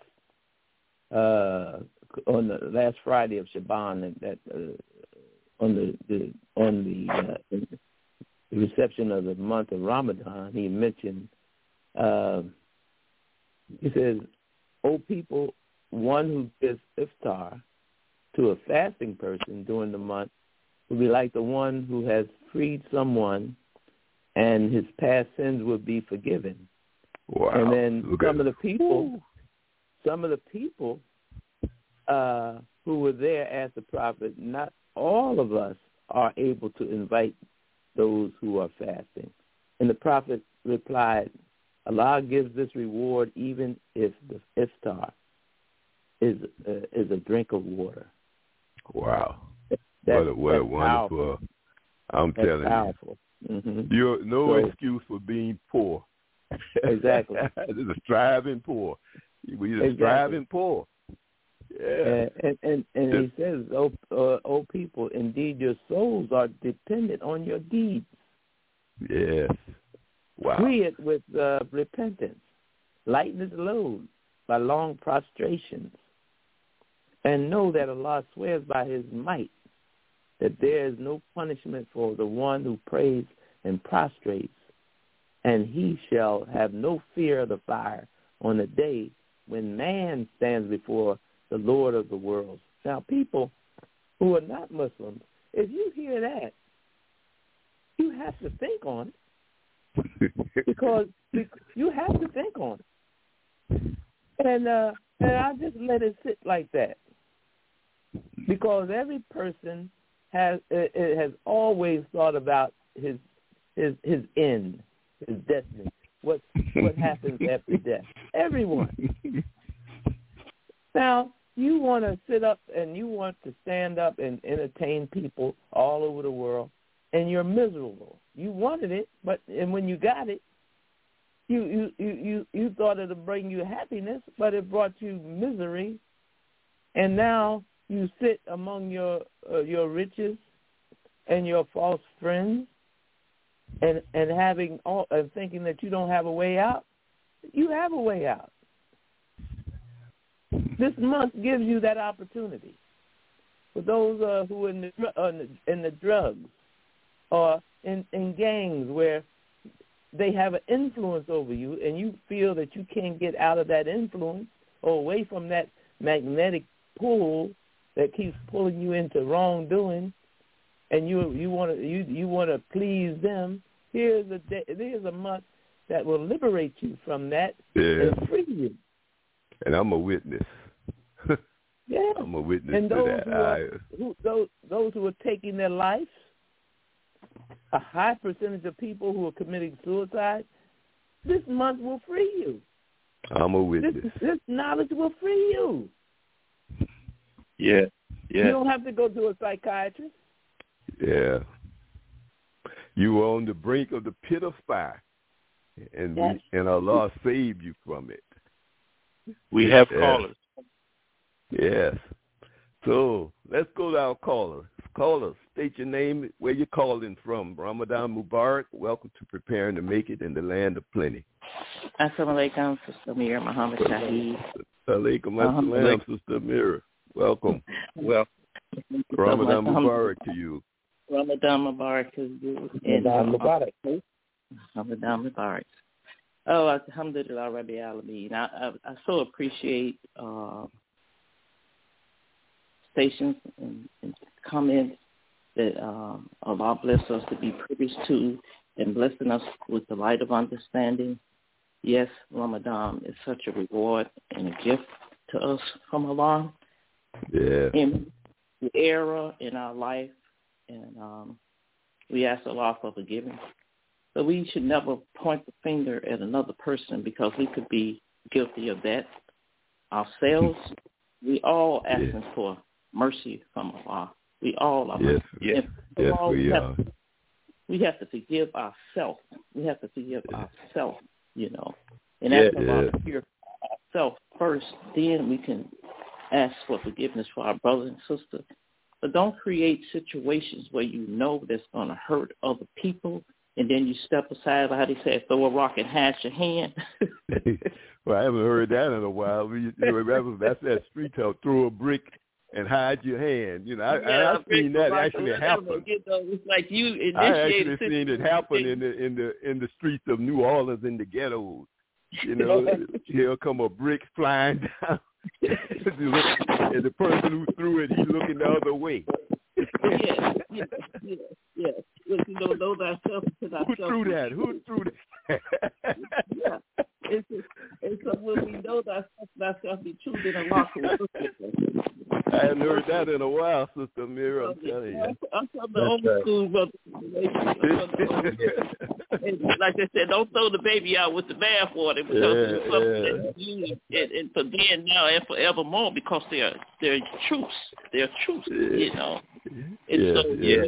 uh, on the last Friday of Shaban, that uh, on the, the on the, uh, the reception of the month of Ramadan, he mentioned, uh, he says, "O people, one who gives iftar to a fasting person during the month will be like the one who has freed someone, and his past sins will be forgiven." Wow. And then okay. some of the people, Ooh. some of the people uh, who were there asked the prophet, "Not all of us are able to invite those who are fasting." And the prophet replied, "Allah gives this reward even if the iftar is uh, is a drink of water." Wow. That's, what a, what a wonderful, powerful. I'm that's telling powerful. you. Mm-hmm. You're no so, excuse for being poor. Exactly. This is striving poor. We are exactly. striving poor. Yeah. And, and, and he says, oh, uh, oh people, indeed your souls are dependent on your deeds. Yes. Wow. Free it with uh, repentance. Lighten its load by long prostrations. And know that Allah swears by his might that there is no punishment for the one who prays and prostrates, and he shall have no fear of the fire on the day when man stands before the Lord of the worlds. Now, people who are not Muslims, if you hear that, you have to think on it, because you have to think on it. And uh, and I just let it sit like that, because every person has it has always thought about his his his end, his destiny, what what happens after death. Everyone. Now, you want to sit up and you want to stand up and entertain people all over the world, and you're miserable. You wanted it, but and when you got it, you you you you, you thought it would bring you happiness, but it brought you misery. And now you sit among your uh, your riches and your false friends, and and having all and thinking that you don't have a way out. You have a way out. This month gives you that opportunity. For those uh, who are in the, uh, in the in the drugs or in, in gangs where they have an influence over you, and you feel that you can't get out of that influence or away from that magnetic pull that keeps pulling you into wrongdoing, and you you want to you you want to please them. Here's a day, here's a month that will liberate you from that yeah. and free you. And I'm a witness. Yeah, I'm a witness and to those that. Who are, I, who, those those who are taking their lives, a high percentage of people who are committing suicide, this month will free you. I'm a witness. This, this knowledge will free you. Yeah, yeah. You don't have to go to a psychiatrist. Yeah. You were on the brink of the pit of fire, and yes. we, and Allah saved you from it. We have yes. callers. Yes. So let's go to our callers. Caller, state your name, where you're calling from. Ramadan Mubarak. Welcome to Preparing to Make It in the Land of Plenty. Assalamu alaikum, Sister Amira Muhammad Shahid. Alaikum assalam, Sister Amira. Welcome. Well, Ramadan Mubarak to you. Ramadan Mubarak to you. Ramadan Mubarak. Ramadan Mubarak. Oh, alhamdulillah, Rabbi Alameen. I, I, I so appreciate uh, stations and, and comments that uh, Allah bless us to be privileged to and blessing us with the light of understanding. Yes, Ramadan is such a reward and a gift to us from Allah. Yeah. In the era in our life, and um, we ask Allah for forgiveness. But we should never point the finger at another person because we could be guilty of that ourselves. We all asking yeah. for mercy from Allah. We all are. Yes, yes, yes all, we, we are. Have to, we have to forgive ourselves. We have to forgive yeah. ourselves, you know. And ask yeah, Allah yeah. to purify ourselves first. Then we can ask for forgiveness for our brothers and sisters. But don't create situations where you know that's going to hurt other people, and then you step aside, how they say, throw a rock and hide your hand. Well, I haven't heard that in a while. We, you know, that was, that's that street talk, throw a brick and hide your hand. You know, I, yeah, I've seen that actually happen. You know, it's like you initiated. I actually seen it happen in the in the in the streets of New Orleans in the ghettos. You know, here come a brick flying down, and the person who threw it, he's looking the other way. Yes, yes, yes, yes. Look, you know, know thyself to thyself. Who threw that? Who threw that? Yeah. It's just, and so when we know thyself to thyself, be true, then Allah can look at us. I haven't heard that in a while, Sister Amira, I'm telling you. I'm from the old school, brother. And like I said, don't throw the baby out with the bathwater because yeah, it's something that you, and, and for then, now, and forevermore, because they're they're truths. They're truths, yeah. you know. And yeah, so, yeah.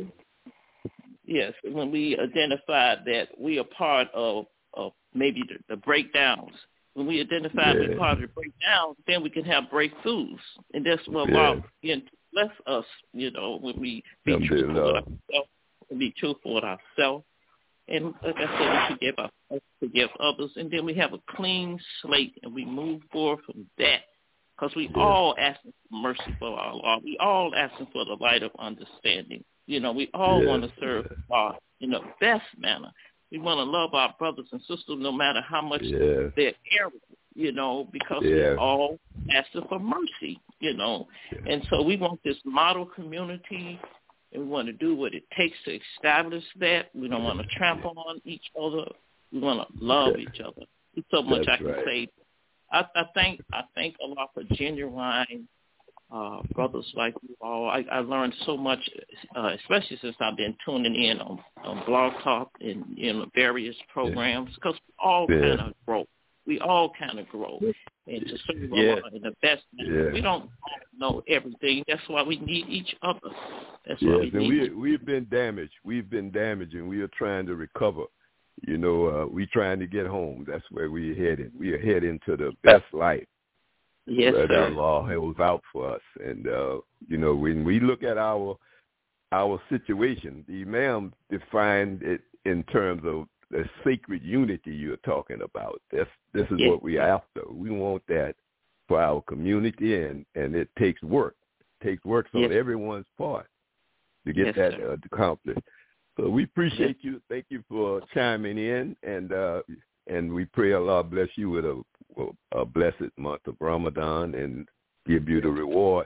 yes, when we identify that we are part of, of maybe the, the breakdowns, when we identify yeah. we're part of the breakdowns, then we can have breakthroughs. And that's what Allah yeah. bless us, you know, when we be Come truthful with ourselves, be truthful with ourselves. And like I said, we forgive ourselves, forgive others, and then we have a clean slate, and we move forward from that. Because we yeah. all asking for mercy for our law. We all asking for the light of understanding. You know, we all yeah. want to serve God in the best manner. We want to love our brothers and sisters no matter how much yeah. they're erring, you know, because yeah. we're all asking for mercy, you know. Yeah. And so we want this model community, and we want to do what it takes to establish that. We don't want to trample on each other. We want to love yeah. each other. There's so much That's I can right. say. I, I thank I thank a lot for genuine uh, brothers like you all. I, I learned so much, uh, especially since I've been tuning in on, on Blog Talk and in various programs, because we all yeah. kind of grow. We all kind of grow and to serve yeah. Allah in the best manner. Yeah. We don't know everything. That's why we need each other. That's yes, why we and need we each we've been damaged. We've been damaged, and we are trying to recover. You know, uh, we trying to get home. That's where we're headed. We are heading to the best life. Yes, that sir. Allah holds out for us. And, uh, you know, when we look at our our situation, the Imam defined it in terms of the sacred unity you're talking about. This, this is yes. what we're after. We want that for our community, and, and it takes work. It takes work on yes. everyone's part to get yes, that sir. uh, accomplished. So we appreciate yes. you. Thank you for chiming in, and uh, and we pray Allah bless you with a, a blessed month of Ramadan and give you the reward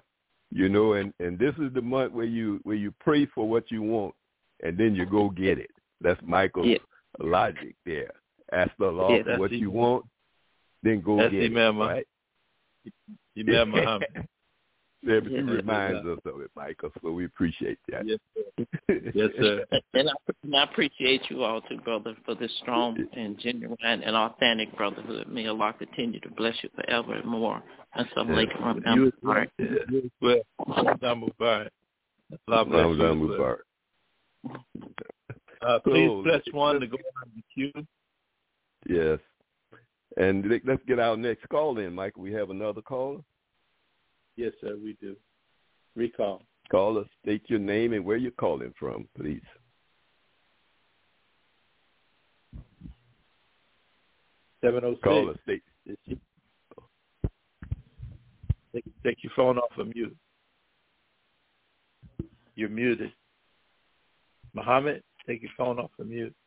You know, and, and this is the month where you where you pray for what you want, and then you go get it. That's Michael's yeah. logic there. Ask the Lord yeah, for what you want, then go that's get Imam, it. Right? Imam Muhammad. Yeah, but he reminds us of it, Michael, so we appreciate that. Yes, sir. Yes, sir. And I, and I appreciate you all, too, brother, for this strong and genuine and authentic brotherhood. May Allah continue to bless you forever and more. Assalamu alaikum wa rahmatullahi wa barakatuh. Ramadan Mubarak. Uh, please so, press one to go on the queue. Yes. And let's get our next call in, Michael. We have another caller. Yes, sir, we do. Recall. Caller, state your name and where you're calling from, please. seven oh six. Caller, state. Take, take your phone off of mute. You're muted. Muhammad, take your phone off of mute.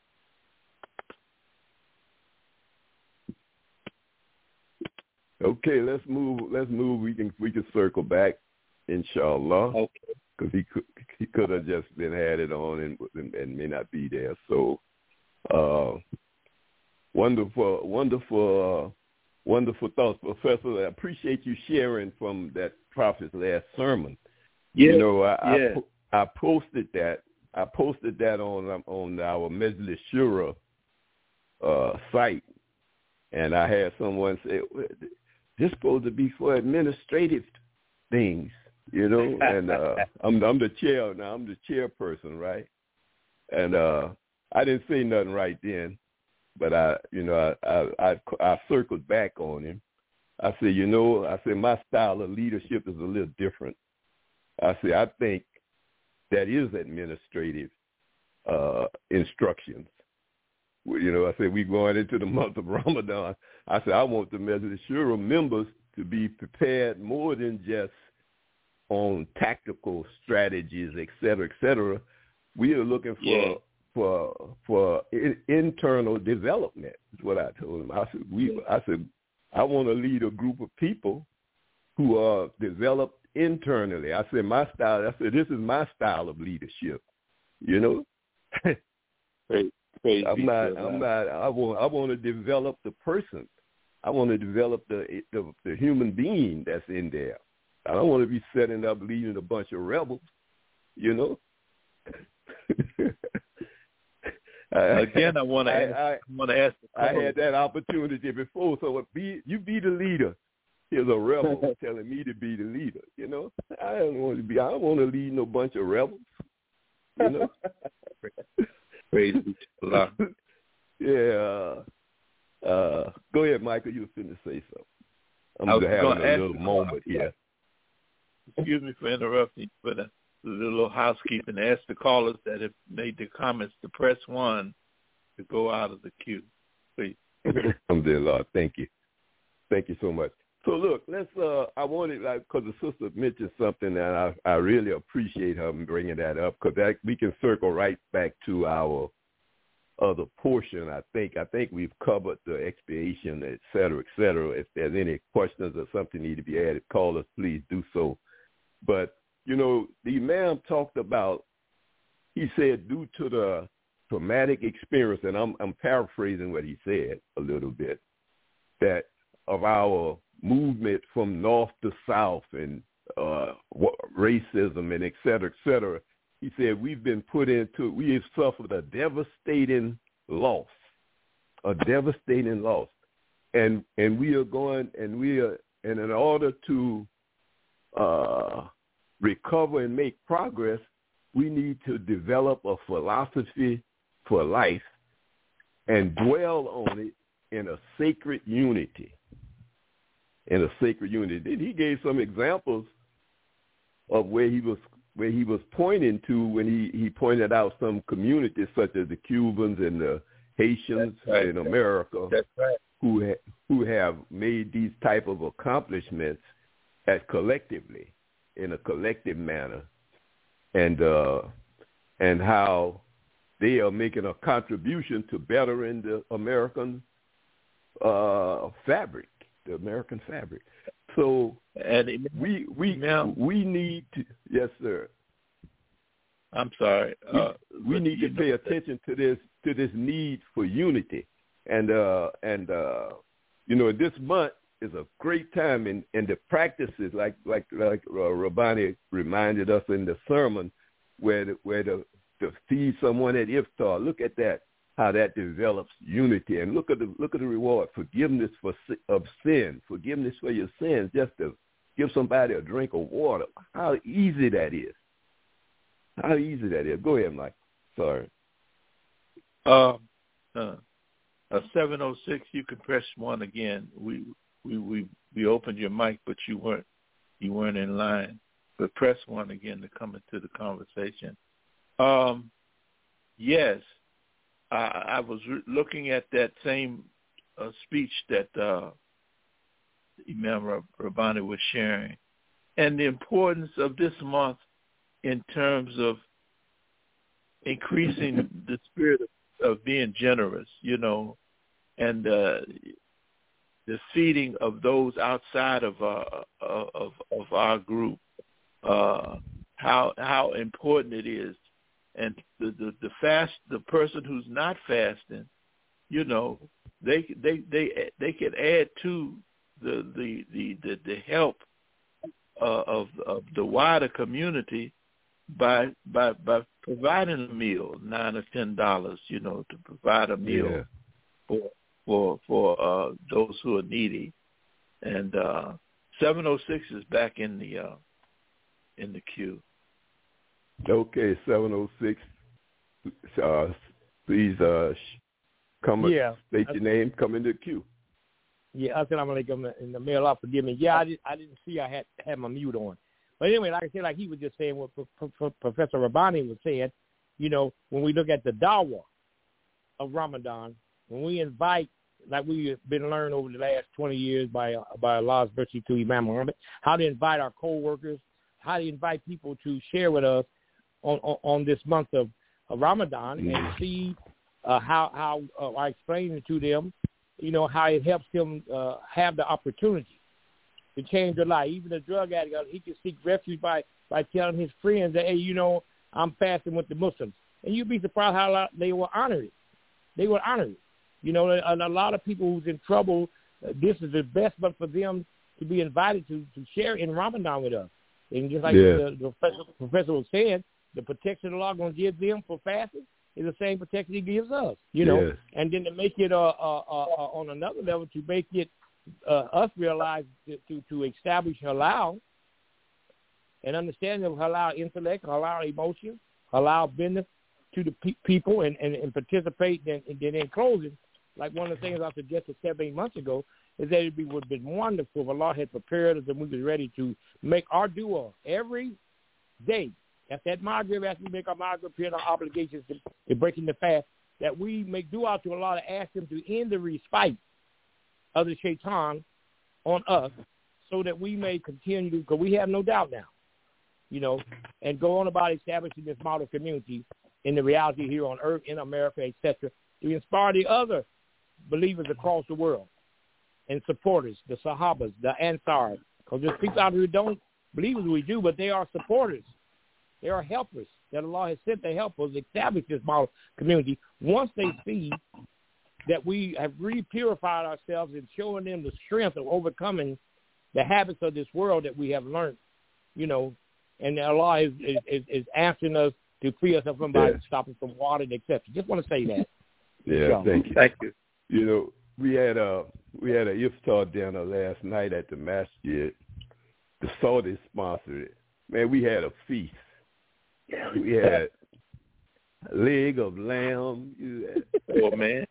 Okay, let's move. Let's move. We can we can circle back, inshallah. Okay. Because he could he could have just been had it on and, and and may not be there. So, uh, wonderful, wonderful, uh, wonderful thoughts, Professor. I appreciate you sharing from that prophet's last sermon. Yeah. You know, I yeah. I, I posted that. I posted that on on our Majlis Shura uh, site, and I had someone say, "This is supposed to be for administrative things," you know. And uh, I'm I'm the chair now. I'm the chairperson, right? And uh, I didn't say nothing right then, but I, you know, I I, I I circled back on him. I said, you know, I said my style of leadership is a little different. I said I think that is administrative uh, instructions. You know, I said we going into the month of Ramadan. I said I want the Majlis Shura members to be prepared more than just on tactical strategies, et cetera, et cetera. We are looking for yeah. for for in, internal development. Is what I told them. I said we. I said I want to lead a group of people who are developed internally. I said my style. I said this is my style of leadership. You know. Great. Praise I'm not. I'm not. I want. I want to develop the person. I want to develop the, the the human being that's in there. I don't want to be setting up leading a bunch of rebels. You know. Again, I want to. I, ask, I, I want to ask. I had that opportunity before. So be you be the leader. Here's a rebel telling me to be the leader. You know. I don't want to be. I don't want to lead no bunch of rebels. You know. Praise Allah. Yeah. Uh, go ahead, Michael. You were finna say something. I'm just having a little moment here. Excuse me for interrupting, but a little housekeeping. Ask the callers that have made their comments to press one to go out of the queue, please. Alhamdulillah. Thank you. Thank you so much. So look, let's. Uh, I wanted, like, because the sister mentioned something, and I, I really appreciate her bringing that up, because that we can circle right back to our other portion. I think. I think we've covered the expiation, et cetera, et cetera. If there's any questions or something need to be added, call us, please do so. But you know, the Imam talked about. He said, due to the traumatic experience, and I'm I'm paraphrasing what he said a little bit, that of our movement from north to south and uh, racism and et cetera, et cetera. He said we've been put into, we have suffered a devastating loss, a devastating loss. And and we are going, and we are, and in order to uh, recover and make progress, we need to develop a philosophy for life and dwell on it in a sacred unity. In a sacred unity. He gave some examples of where he was where he was pointing to when he, he pointed out some communities such as the Cubans and the Haitians right. in America That's right. who ha- who have made these type of accomplishments as collectively in a collective manner, and uh, and how they are making a contribution to bettering the American uh, fabric. The American fabric. So and it, we we now, we need to. Yes, sir. I'm sorry. Uh, we, we need to pay attention to this to this need for unity, and uh, and uh, you know, this month is a great time, in, in the practices like like like uh, Rabbani reminded us in the sermon, where the, where the to feed someone at iftar. Look at that, how that develops unity, and look at the look at the reward, forgiveness for of sin, forgiveness for your sins, just to give somebody a drink of water. How easy that is. How easy that is. Go ahead, Mike. Sorry. Um, uh, uh, seven oh six, you can press one again. We we we we opened your mic, but you weren't you weren't in line. But press one again to come into the conversation. Um, yes, I, I was re- looking at that same uh, speech that uh, Imam Rabbani was sharing, and the importance of this month in terms of increasing the spirit of, of being generous, you know, and uh, the feeding of those outside of uh, of of our group. Uh, how how important it is, and the, the the fast the person who's not fasting, you know, they they they they can add to the the the the, the help uh, of of the wider community by by by providing a meal, nine or ten dollars, you know, to provide a meal yeah. for for for uh, those who are needy. And uh, seven oh six is back in the uh, in the queue. Okay, seven oh six. Uh, please uh, come. Yeah, state your name. Come into the queue. Yeah, assalamu alaikum in the mail. Forgive me. Yeah, I, did, I didn't see I had had my mute on. But anyway, like I said, like he was just saying what P- P- Professor Rabbani was saying, you know, when we look at the dawah of Ramadan, when we invite, like we've been learned over the last twenty years by by Allah's mercy to Imam Muhammad, how to invite our co-workers, how to invite people to share with us on, on, on this month of, of Ramadan mm. and see uh, how, how uh, I explain it to them, you know, how it helps them uh, have the opportunity to change their life. Even a drug addict, he can seek refuge by, by telling his friends that, hey, you know, I'm fasting with the Muslims. And you'd be surprised how a lot they will honor it. They will honor it. You know, and a lot of people who's in trouble, uh, this is the best month for them to be invited to, to share in Ramadan with us. And just like yeah. the, the professor, professor was saying, the protection Allah going to give them for fasting is the same protection he gives us, you know. Yes. And then to make it uh, uh, uh, uh, on another level, to make it uh, us realize to, to, to establish halal and understanding of halal intellect, halal emotion, halal business to the pe- people and, and, and participate. And, and then in closing, like one of the things I suggested seven, eight months ago, is that it be, would have been wonderful if Allah had prepared us and we were ready to make our dua every day. At that Maghrib, as we make our Maghrib, period, our obligations to, to breaking the fast, that we make dua to Allah to ask him to end the respite of the shaitan on us so that we may continue, because we have no doubt now, you know, and go on about establishing this model community in the reality here on earth, in America, et cetera, to inspire the other believers across the world and supporters, the Sahabas, the Ansars, because there's people out here who don't believe as we do, but they are supporters. They are helpers that Allah has sent to help us establish this model community once they see that we have re-purified ourselves and showing them the strength of overcoming the habits of this world that we have learned, you know, and Allah is, is, is asking us to free us from by yeah. stopping from water, et cetera. Just want to say that. Yeah, thank you. Thank you. You know, we had a we had a iftar dinner last night at the masjid. The Saudi sponsored it. Man, we had a feast. We had a leg of lamb. You had, oh man.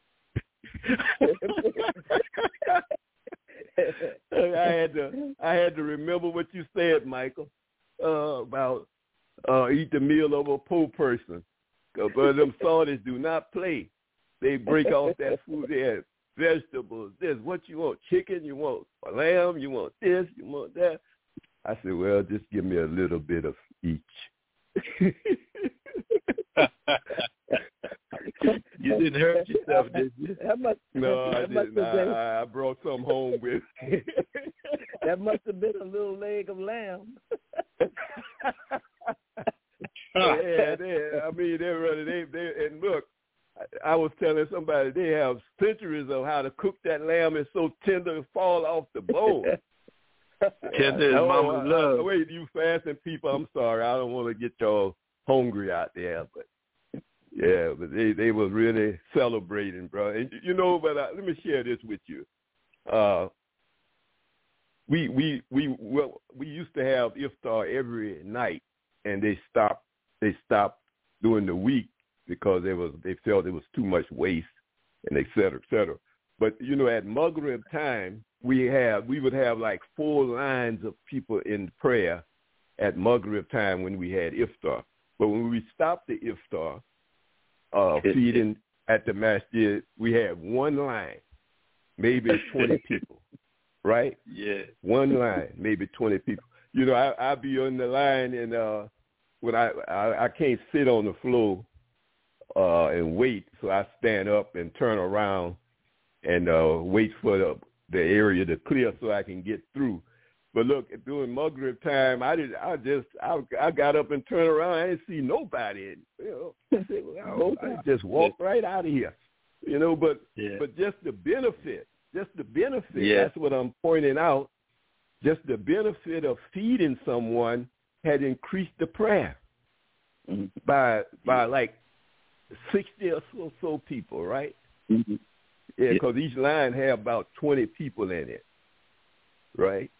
I had to I had to remember what you said, Michael, uh, about uh, eat the meal of a poor person. Because them Saudis do not play. They break off that food. They have vegetables. This, what you want? Chicken? You want a lamb? You want this? You want that? I said, well, just give me a little bit of each. You didn't hurt yourself, did you? How much? No, how I much didn't. I, I brought some home with me. that must have been a little leg of lamb. yeah, they, I mean, they're running. They, they, and look, I, I was telling somebody they have centuries of how to cook that lamb. It's so tender it fall off the bone. Tender as oh, mama's I, love. I, wait, you fasting people, I'm sorry. I don't want to get y'all hungry out there, but yeah, but they, they was really celebrating, bro. And you know, but uh, let me share this with you. Uh, we we we well, we used to have iftar every night, and they stopped. They stopped during the week because they was they felt it was too much waste, and et cetera, et cetera. But you know, at Maghrib time, we have we would have like four lines of people in prayer at Maghrib time when we had iftar. But when we stopped the iftar uh, feeding at the masjid, we had one line, maybe twenty people, right? Yeah, one line, maybe twenty people. You know, I I'll be on the line, and uh, when I, I I can't sit on the floor uh, and wait, so I stand up and turn around and uh, wait for the the area to clear so I can get through. But look, during Maghrib time, I did. I just I, I got up and turned around. I didn't see nobody. You know, I, said, well, I just walked right out of here. You know, but yeah. but just the benefit, just the benefit. Yeah. That's what I'm pointing out. Just the benefit of feeding someone had increased the prayer mm-hmm. by by like sixty or so, so people, right? Mm-hmm. Yeah, because yeah. each line had about twenty people in it, right?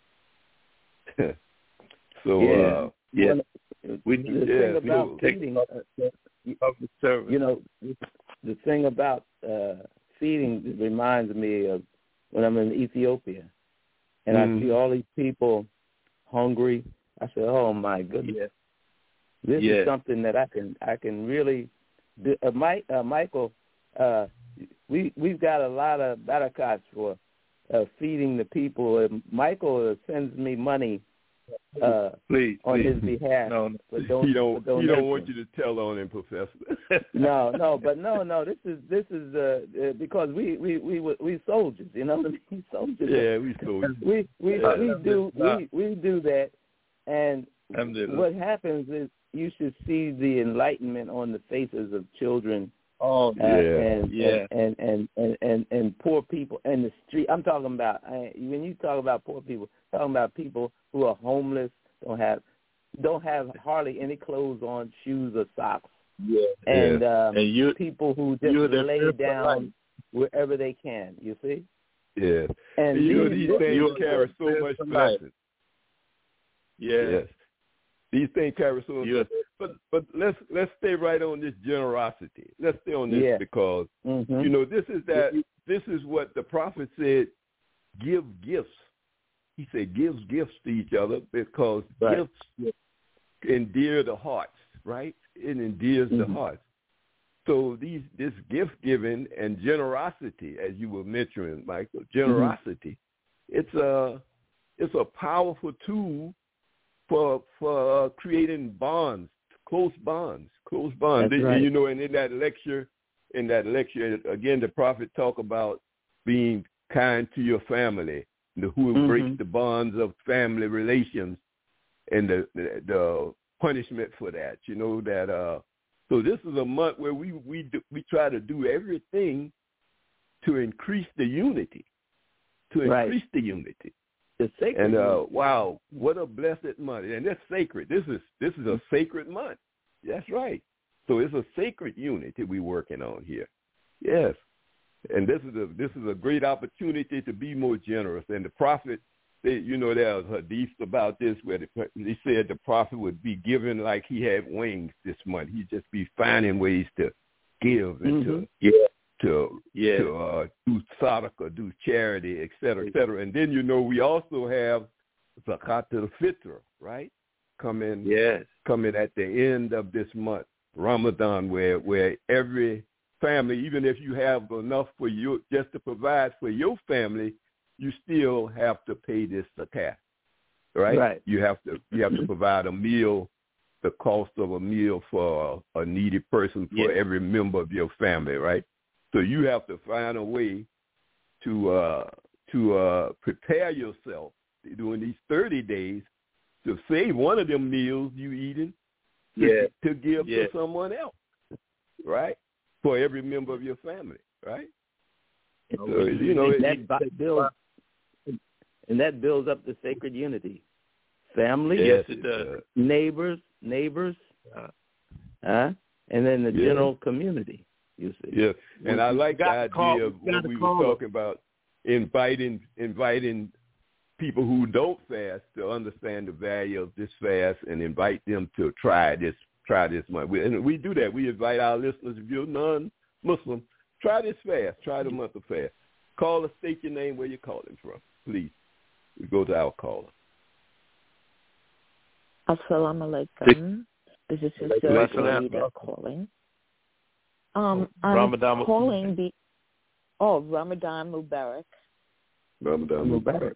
so, yeah, uh, yeah. Well, we the yeah, thing about feeding, uh, of the service. You know, the thing about uh, feeding reminds me of when I'm in Ethiopia, and mm. I see all these people hungry. I said, "Oh my goodness, yeah. this yeah. is something that I can I can really." Do. Uh, Mike, uh, Michael, uh, we we've got a lot of barakats for uh, feeding the people. And Michael sends me money uh, please, on please. his behalf. No, but don't he don't he don't want you to tell on him, Professor. no, no, but no, no. This is this is uh, uh, because we we we we soldiers, you know what I mean? Soldiers. Yeah, we soldiers. We we yeah, we do we we do that, and what happens is you should see the enlightenment on the faces of children. Oh uh, yeah, and, yeah, and, and, and, and, and poor people in the street. I'm talking about I, when you talk about poor people, talking about people who are homeless, don't have don't have hardly any clothes on, shoes or socks. Yeah, and um, and you, people who just lay down wherever they can. You see? Yeah, and you know these, these things carry so much blessing. Yeah. Yes. These things carry so much. Yeah. But but let's let's stay right on this generosity. Let's stay on this yeah. because mm-hmm. you know this is that this is what the prophet said. Give gifts. He said gives gifts to each other because right. gifts endear the hearts. Right? It endears mm-hmm. the hearts. So these this gift giving and generosity, as you were mentioning, Michael, generosity. Mm-hmm. It's a it's a powerful tool for for uh, creating bonds, close bonds, close bonds. That's and, right. and you know, and in that lecture, in that lecture, again, the prophet talk about being kind to your family, the, who mm-hmm. breaks the bonds of family relations, and the, the the punishment for that. You know that. Uh, so this is a month where we we do, we try to do everything to increase the unity, to increase right. the unity. The sacred and uh, wow, what a blessed month! And that's sacred. This is this is a sacred month. That's right. So it's a sacred unity we're working on here. Yes, and this is a this is a great opportunity to be more generous. And the prophet, they, you know, there was hadith about this where they said the prophet would be given like he had wings this month. He'd just be finding ways to give and mm-hmm. to yeah. to yeah. to uh, do sadaqah, do charity, et cetera, et cetera. And then, you know, we also have zakat al-fitr, right? Coming, yes. coming at the end of this month, Ramadan, where where every family, even if you have enough for you just to provide for your family, you still have to pay this zakat, right? Right. You have to you have to provide a meal, the cost of a meal for a, a needy person for yes. every member of your family, right? So you have to find a way to uh, to uh, prepare yourself during these thirty days to save one of them meals you eating to, yeah. to give yeah. to someone else, right? For every member of your family, right? So, so, you know, that it, builds, and that builds up the sacred unity. Family, yes, it does. Neighbors, neighbors, uh, uh, and then the yeah. general community. You see, yeah. And we, I like the idea call, of what we were talking about, inviting inviting people who don't fast to understand the value of this fast and invite them to try this try this month. We, and we do that. We invite our listeners, if you're non-Muslim, try this fast. Try the month of fast. Call us, state your name, where you're calling from, please. We go to our caller. Assalamu alaikum. This is Sister Rita calling. Um, I'm Ramadan calling be oh Ramadan Mubarak. Ramadan Mubarak.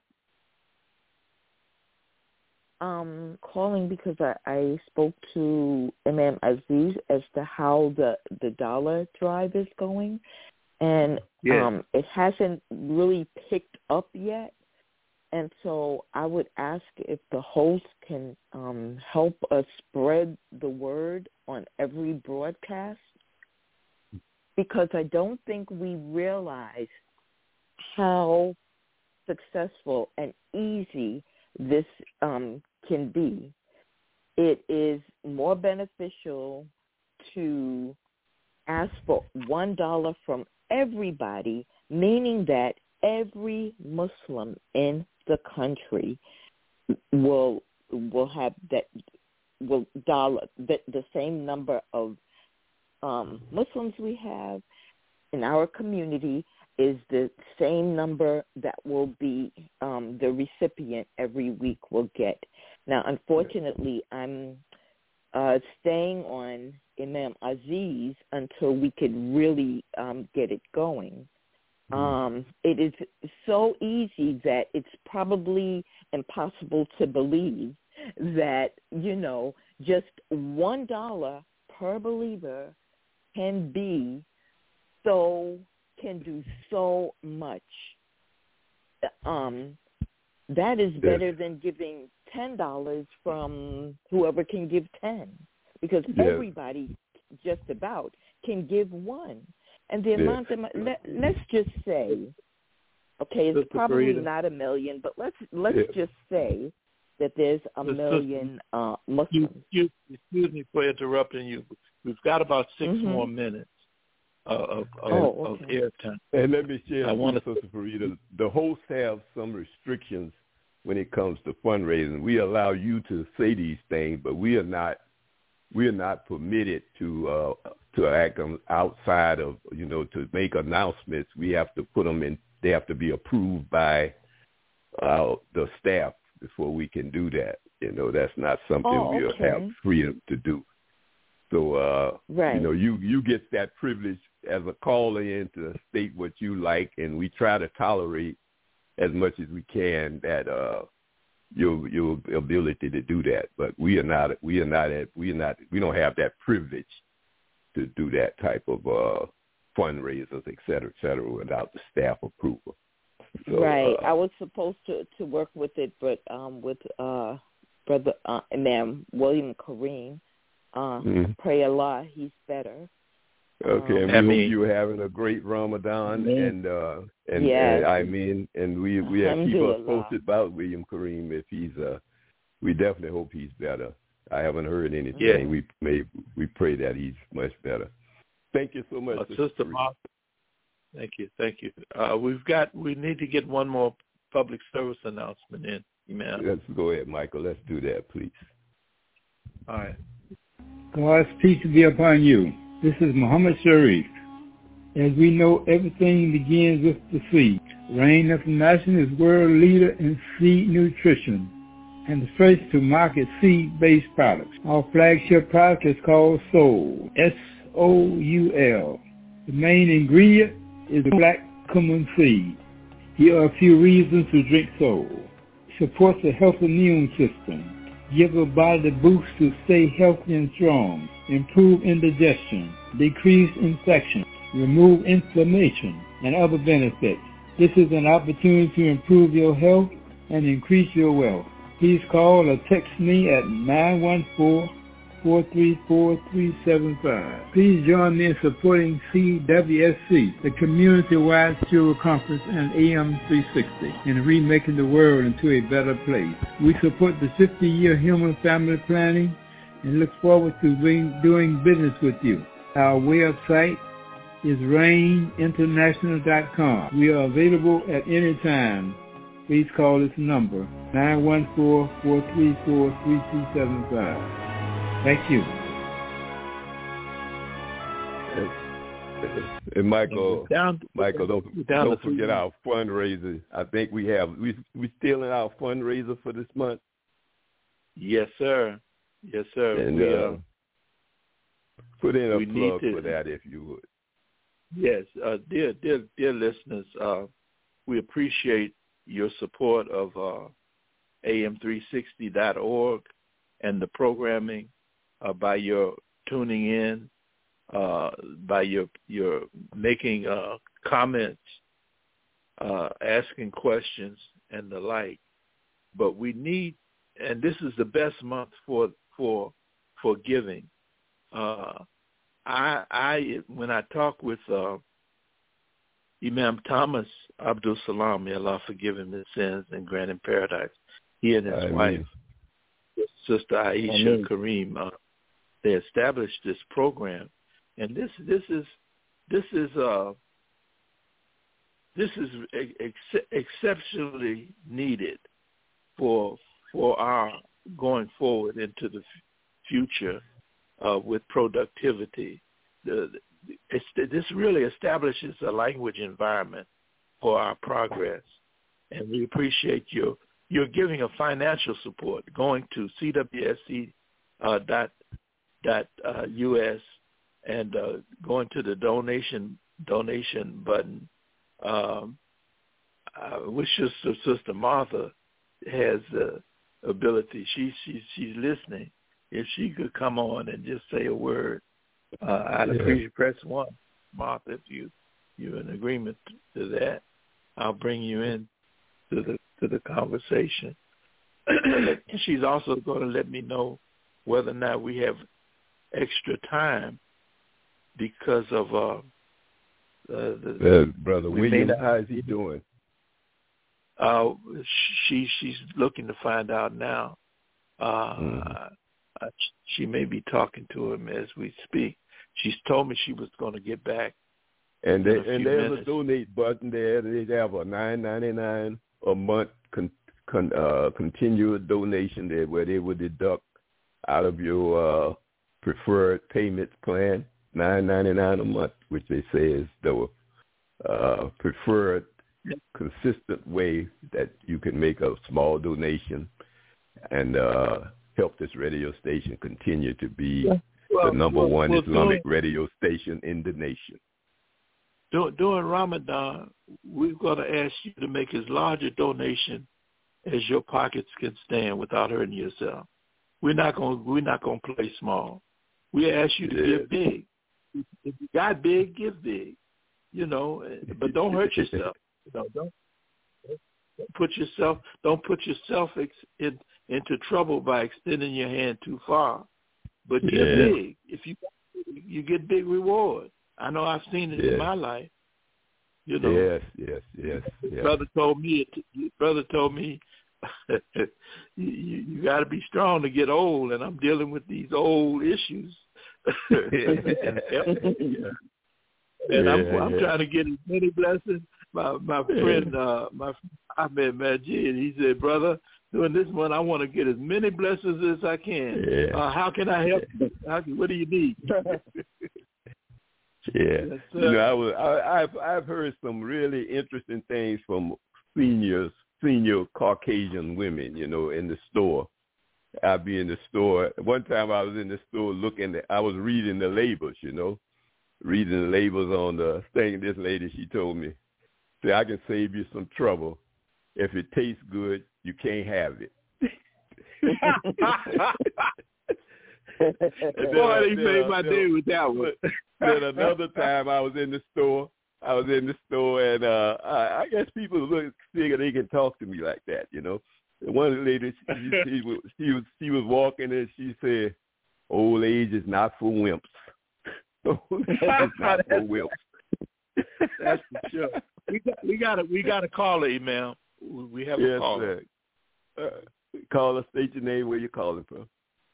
Um, calling because I, I spoke to Imam Aziz as to how the, the dollar drive is going, and yes. um, it hasn't really picked up yet. And so I would ask if the host can um, help us spread the word on every broadcast, because I don't think we realize how successful and easy this um, can be. It is more beneficial to ask for one dollar from everybody, meaning that every Muslim in the country will will have that will dollar the, the same number of um, Muslims we have in our community is the same number that will be um, the recipient every week will get. Now, unfortunately, I'm uh, staying on Imam Aziz until we could really um, get it going. Um, it is so easy that it's probably impossible to believe that, you know, just one dollar per believer can be so, can do so much. Um, that is better than giving ten dollars from whoever can give ten, because yes. everybody just about can give one. And the amount of, let, let's just say, okay, it's Sister probably Farida. not a million, but let's let's yeah. just say that there's a Sister, million uh, Muslims. You, you, excuse me for interrupting you. We've got about six mm-hmm. more minutes uh, of, of, oh, of okay. airtime. And let me share, I want to, Sister Farida, the hosts have some restrictions when it comes to fundraising. We allow you to say these things, but we are not we are not permitted to uh, to act on, outside of, you know, to make announcements. We have to put them in. They have to be approved by uh, the staff before we can do that. You know, that's not something oh, we'll okay. have freedom to do. So, uh, right. you know, you, you get that privilege as a caller in to state what you like, and we try to tolerate as much as we can that uh, your your ability to do that. But we are not we are not at we are not we don't have that privilege to do that type of uh, fundraisers, et cetera, et cetera, without the staff approval. So, right. Uh, I was supposed to, to work with it, but um, with uh, Brother uh, Imam William Kareem, uh, mm-hmm. pray Allah, he's better. Okay, um, and we hope you're having a great Ramadan, yeah. and uh, and, yes. and I mean, and we we have keep us posted about William Kareem if he's uh, we definitely hope he's better. I haven't heard anything. Yeah. We may we pray that he's much better. Thank you so much, uh, Sister Martha. Thank you, thank you. Uh, we've got we need to get one more public service announcement in, Imam. Let's go ahead, Michael. Let's do that, please. All right. God's peace be upon you. This is Muhammad Sharif. As we know, everything begins with the seed. Rain International is world leader in seed nutrition and the first to market seed-based products. Our flagship product is called Soul, S O U L. The main ingredient is the black cumin seed. Here are a few reasons to drink Soul. Supports a healthy immune system. Give the body the boost to stay healthy and strong. Improve indigestion. Decrease infection. Remove inflammation and other benefits. This is an opportunity to improve your health and increase your wealth. Please call or text me at nine one four, four three four, three seven five. Please join me in supporting C W S C, the Community-Wide Steward Conference, and A M three sixty, in remaking the world into a better place. We support the fifty-year Human Family Planning and look forward to being, doing business with you. Our website is rain international dot com. We are available at any time. Please call this number, nine one four, four three four, three two seven five. Thank you. And Michael, down, Michael, don't, down don't forget our fundraiser. I think we have, we we still in our fundraiser for this month. Yes, sir. Yes, sir. And we, uh, uh, put in a we plug to, for that if you would. Yes, uh, dear, dear, dear listeners, uh, we appreciate your support of uh, A M three sixty dot org and the programming, uh, by your tuning in, uh, by your your making uh, comments, uh, asking questions, and the like. But we need, and this is the best month for for for giving. Uh, I I when I talk with uh, Imam Thomas Abdul Salam, may Allah forgive him his sins and grant him paradise, he and his Amen. wife, Sister Aisha Amen. Kareem, uh, they established this program, and this this is this is uh this is ex- exceptionally needed for for our going forward into the f- future uh, with productivity. The, it's, this really establishes a language environment for our progress, and we appreciate your you're giving a financial support, going to C W S C uh, dot dot uh, U S and uh, going to the donation donation button. Um, I wish Sister, Sister Martha has the ability. She she she's listening. If she could come on and just say a word, uh, I'd Yeah. appreciate press one, Martha. If you you're in agreement to that, I'll bring you in to the to the conversation. She's also going to let me know whether or not we have extra time because of uh, uh, the Uh, Brother we William, may not- how is he doing? Uh, she she's looking to find out now. Uh, Mhm. uh, she may be talking to him as we speak. She's told me she was going to get back. And, in they, a few and there's minutes. a donate button there. They have a nine ninety nine a month con, con, uh, continual donation there where they would deduct out of your uh, preferred payment plan, nine ninety nine a month, which they say is the uh, preferred consistent way that you can make a small donation and uh, help this radio station continue to be Well, the number well, one well, Islamic doing- radio station in the nation. During Ramadan, we've got to ask you to make as large a donation as your pockets can stand without hurting yourself. We're not going. We're not going to play small. We ask you to Yeah. give big. If you got big, give big. You know, but don't hurt yourself. You know, don't, don't put yourself. Don't put yourself ex- in, into trouble by extending your hand too far. But give Yeah. big. If you you get big reward. I know I've seen it Yeah. in my life. You know, Yes, yes, yes, yes. brother told me. Brother told me, you, you, you got to be strong to get old, and I'm dealing with these old issues. and and I'm, Yeah, I'm yeah. trying to get as many blessings. My my friend, uh, my Ahmed Majid, he said, brother, during this month, I want to get as many blessings as I can. Yeah. Uh, how can I help you? How can, what do you need? Yeah, Yes, you sir. know, I was, I, I've I've heard some really interesting things from seniors, senior Caucasian women, you know, in the store. I'd be in the store. One time I was in the store looking at, I was reading the labels, you know, reading the labels on the thing. This lady, she told me, say, I can save you some trouble. If it tastes good, you can't have it. And then Boy, I- he then made I- my then- day with that one. Then another time I was in the store I was in the store, and uh, I, I guess people look figure they can talk to me like that, you know. And one of the ladies, she, she, was, she was she was walking, and she said, "Old age is not for wimps." Old age is not for wimps. That's for sure. We got we got a we got a caller, email. We have yes, a caller. Sir. Uh, call us, state your name, where you're calling from.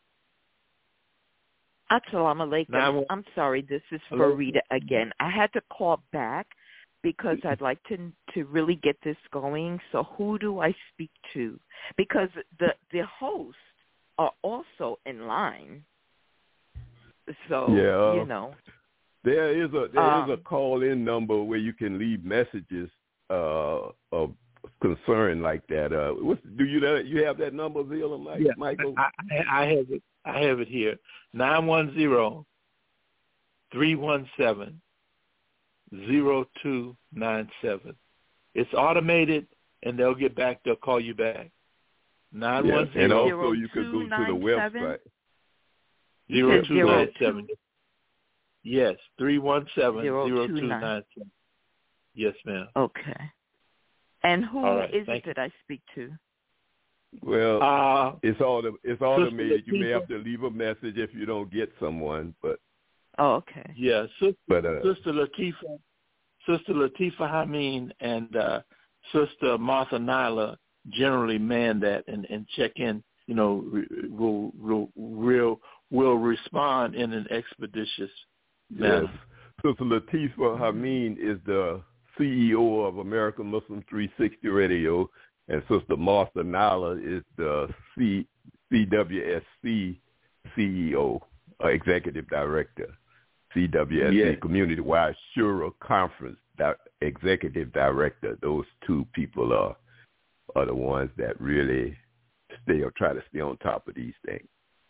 Assalamu alaikum. I'm sorry, this is Farida again. I had to call back because I'd like to to really get this going. So who do I speak to? Because the the hosts are also in line. So yeah, uh, you know, there is a there um, is a call in number where you can leave messages uh, of concern like that. Uh, what's, do you you have that number, Zilla, Mike, yeah, Michael? I, I have it. I have it here. nine one zero, three one seven, zero two nine seven. It's automated, and they'll get back. They'll call you back. nine one zero, and also you could go to the website. zero two nine seven. Yes, three one seven, zero two nine seven. Yes, ma'am. Okay. And who right, is it you. that I speak to? Well, uh, it's all it's automated. You may have to leave a message if you don't get someone, but oh, okay. Yeah, Sister, but, uh, Sister Latifah, Sister Latifah Hameen, and uh, Sister Martha Nyla generally man that and, and check in. You know, will will will will respond in an expeditious manner. Yes. Sister Latifah Hameen is the C E O of American Muslim three sixty Radio. And Sister Martha Nala is the C, CWSC C E O, uh, Executive Director, C W S C, yeah. Community-Wide Shura Conference di- Executive Director. Those two people are are the ones that really stay or try to stay on top of these things.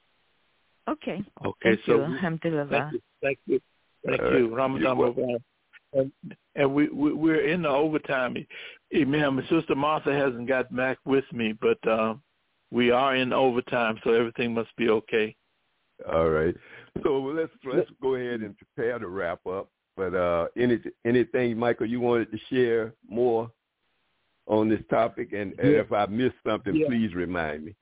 Okay. Okay. Thank so you. Alhamdulillah. Thank you. Thank you. Thank uh, you. Ramadan Mubarak. And, and we, we, we're in the overtime. Amen. Sister Martha hasn't got back with me, but um, we are in overtime, so everything must be okay. All right. So let's let's go ahead and prepare to wrap up. But uh, any, anything, Michael, you wanted to share more on this topic? And, and yeah. if I missed something, yeah. please remind me.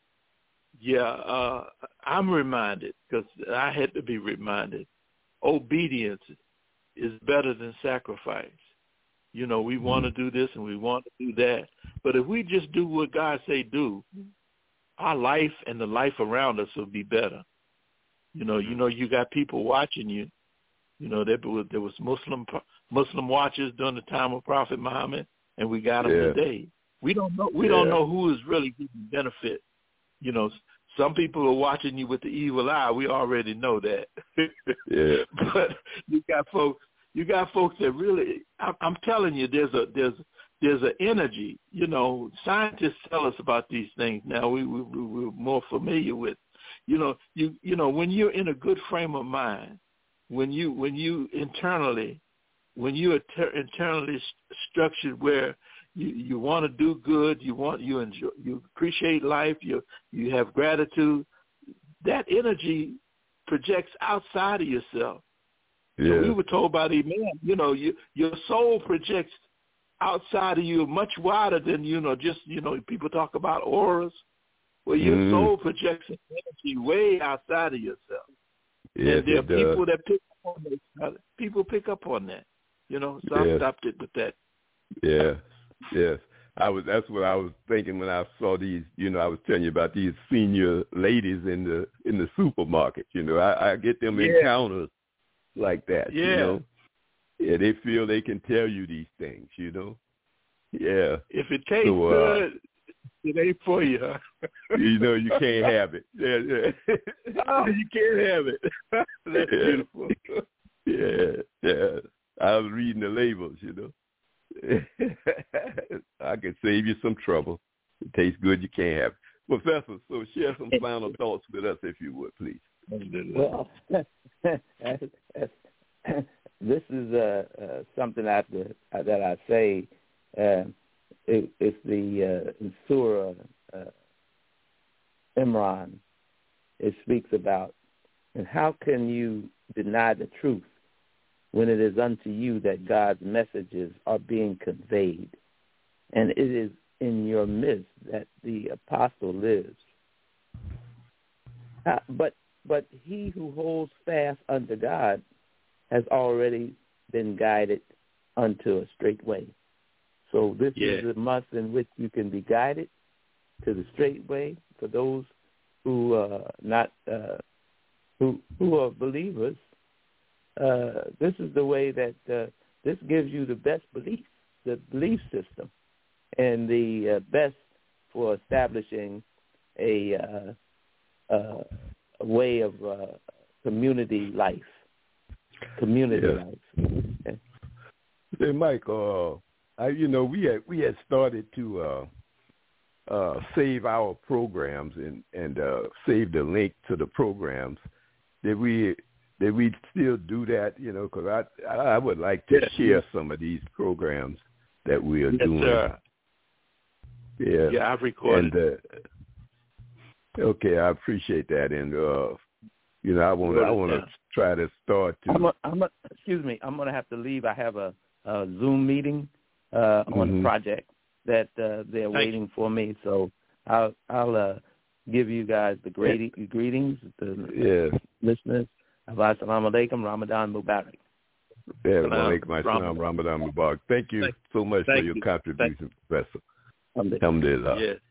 Yeah, uh, I'm reminded because I had to be reminded. Obedience is better than sacrifice. You know, we want to do this and we want to do that. But if we just do what God say do, our life and the life around us will be better. You know, you know, you got people watching you. You know, there was, there was Muslim Muslim watchers during the time of Prophet Muhammad, and we got them yeah. today. We don't know. We yeah. don't know who is really getting benefit. You know, some people are watching you with the evil eye. We already know that. yeah. But you got folks. You got folks that really. I, I'm telling you, there's a there's there's an energy. You know, scientists tell us about these things now. We, we we're more familiar with. You know, you you know when you're in a good frame of mind, when you when you internally, when you are ter- internally st- structured where you, you want to do good, you want you enjoy, you appreciate life, you you have gratitude. That energy projects outside of yourself. Yeah. So we were told by the Imam, you know, you, your soul projects outside of you much wider than, you know, just, you know, people talk about auras. Well, your mm. soul projects an energy way outside of yourself. Yes, and there are it people does. that pick up on that. People pick up on that, you know, so yes. I stopped it with that. Yeah, yes. I was. That's what I was thinking when I saw these. You know, I was telling you about these senior ladies in the in the supermarket. You know, I, I get them yeah. encounters like that, yeah. you know. Yeah, they feel they can tell you these things, you know. Yeah. If it tastes so, uh, good, it ain't for you. Huh? You know, you can't have it. Yeah, yeah. Oh, you can't have it. That's yeah. beautiful. Yeah, yeah. I was reading the labels, you know. I could save you some trouble. It tastes good, you can't have it. Professor, so share some final thoughts with us, if you would, please. Well, this is uh, uh, something I have to, uh, that I say. Uh, it, it's the uh, Surah uh, Imran. It speaks about, and how can you deny the truth when it is unto you that God's messages are being conveyed. And it is in your midst that the apostle lives. Uh, but but he who holds fast unto God has already been guided unto a straight way. So this yeah. is a must in which you can be guided to the straight way for those who are not uh, who who are believers. Uh, this is the way that uh, this gives you the best belief, the belief system, and the uh, best for establishing a, uh, uh, a way of uh, community life. Community yeah. life. Okay. Hey, Mike, uh, I, you know, we had we had started to uh, uh, save our programs and and uh, save the link to the programs. Did we? Did we still do that? You know, because I I would like to yes. share some of these programs that we are yes, doing. Sir. Yeah, yeah, I've recorded. And, uh, okay, I appreciate that, and uh, you know, I want I want to try to start to. I'm a, I'm a, excuse me, I'm going to have to leave. I have a, a Zoom meeting uh, on mm-hmm. the project that uh, they're Thank waiting you. for me, so I'll I'll uh, give you guys the great, yeah. greetings, the yes. listeners. Assalamu alaikum, Ramadan Mubarak. Yeah, alaikum assalam, Ramadan Mubarak. Thank you Thank, so much thank for your you. contribution, thank Professor. Alhamdulillah. Yes.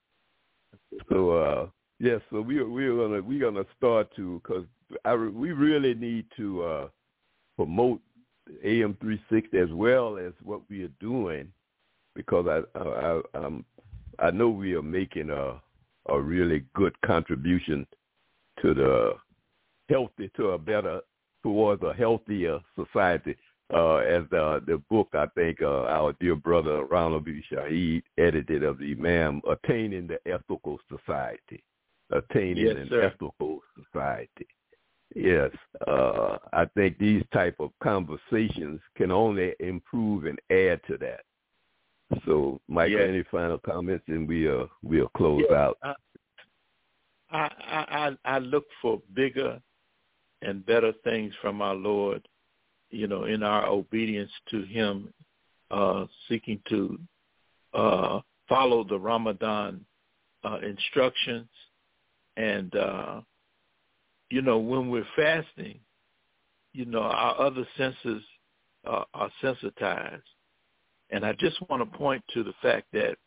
So, uh, yes, so we we're gonna we're gonna start to because I we really need to uh, promote A M three sixty as well as what we are doing because I I I, um, I know we are making a a really good contribution to the healthy to a better towards a healthier society. Uh, as the the book I think uh, our dear brother Ronald B. Shaheed edited of the Imam, Attaining the Ethical Society, Attaining yes, an sir. Ethical Society. Yes, uh, I think these type of conversations can only improve and add to that. So, Michael, yes. any final comments, and we uh we'll close yes. out. I, I I I look for bigger and better things from our Lord, you know, in our obedience to him, uh, seeking to uh, follow the Ramadan uh, instructions. And, uh, you know, when we're fasting, you know, our other senses uh, are sensitized. And I just want to point to the fact that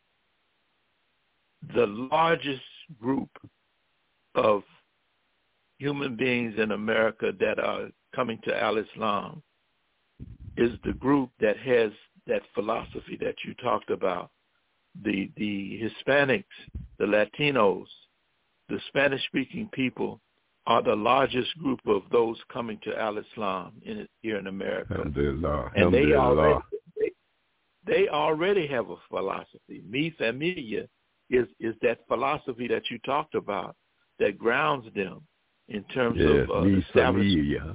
the largest group of human beings in America that are coming to Al-Islam is the group that has that philosophy that you talked about. The the Hispanics, the Latinos, the Spanish-speaking people are the largest group of those coming to Al-Islam in, here in America. Alhamdulillah. And they Alhamdulillah. already, they, they already have a philosophy. Mi Familia is, is that philosophy that you talked about that grounds them in terms yes, of uh, Mi establishment. Familia.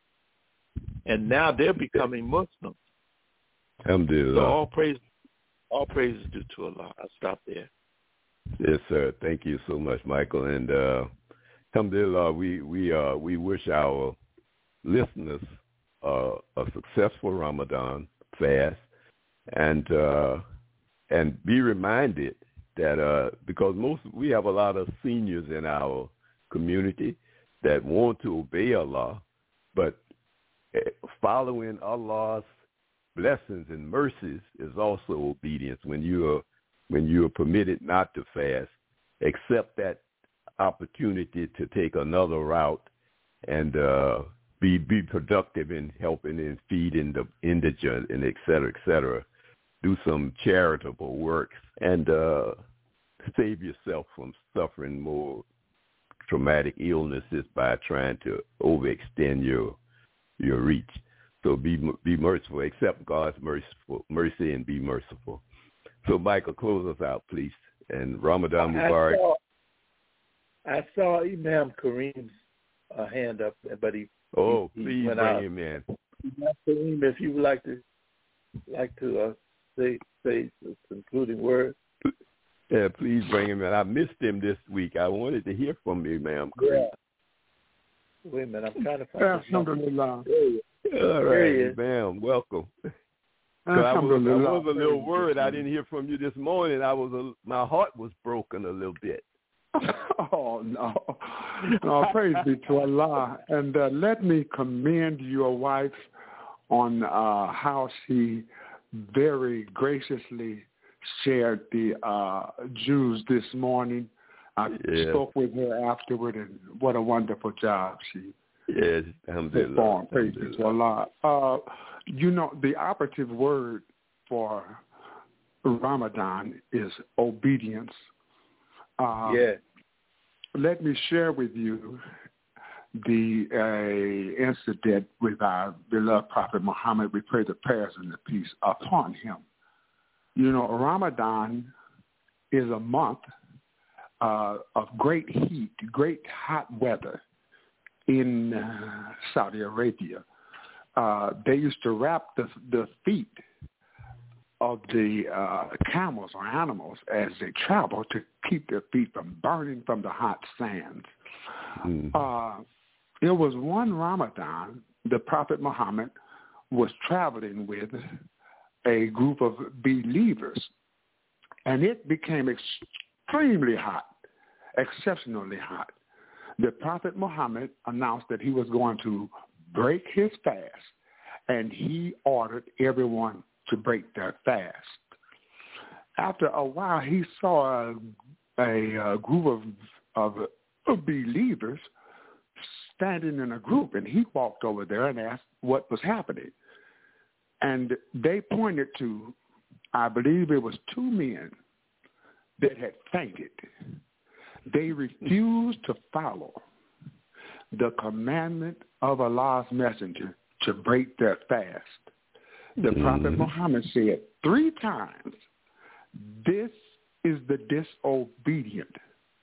And now they're becoming Muslims. Alhamdulillah. So all praise, all praise is due to Allah. I'll stop there. Yes, sir. Thank you so much, Michael. And uh, alhamdulillah, we we uh, we wish our listeners uh, a successful Ramadan fast, and uh, and be reminded that uh, because most we have a lot of seniors in our community that want to obey Allah, but following Allah's blessings and mercies is also obedience. When you are when you are permitted not to fast, accept that opportunity to take another route and uh, be be productive in helping and feeding the indigent and et cetera, et cetera. Do some charitable works and uh, save yourself from suffering more traumatic illnesses by trying to overextend your your reach. So be be merciful. Accept God's merciful mercy and be merciful. So, Michael, close us out, please. And Ramadan Mubarak. I saw, I saw Imam Kareem's uh, hand up, but he oh, he, he please went bring out. him in. Imam Kareem, if you would like to like to uh, say say a concluding word. Yeah, please bring him in. I missed him this week. I wanted to hear from you, Imam Kareem. Yeah. Wait a minute, I'm trying to find Alhamdulillah. All right, ma'am. Welcome. I was, I was a little worried. I didn't hear from you this morning. I was a, my heart was broken a little bit. Oh, no. No, praise be to Allah. And uh, let me commend your wife on uh, how she very graciously shared the uh, Jews this morning. I yeah. spoke with her afterward, and what a wonderful job she yes, performed. Praise be to Allah. Uh, you know, the operative word for Ramadan is obedience. Uh, yeah. Let me share with you the uh, incident with our beloved Prophet Muhammad. We pray the prayers and the peace upon him. You know, Ramadan is a month uh, of great heat, great hot weather in uh, Saudi Arabia. Uh, they used to wrap the, the feet of the uh, camels or animals as they travel to keep their feet from burning from the hot sands. Mm. Uh, there was one Ramadan, the Prophet Muhammad was traveling with a group of believers, and it became extremely hot, exceptionally hot. The Prophet Muhammad announced that he was going to break his fast, and he ordered everyone to break their fast. After a while, he saw a, a, a group of, of, of believers standing in a group, and he walked over there and asked what was happening. And they pointed to, I believe it was two men that had fainted. They refused to follow the commandment of Allah's messenger to break their fast. The mm. Prophet Muhammad said three times, this is the disobedient.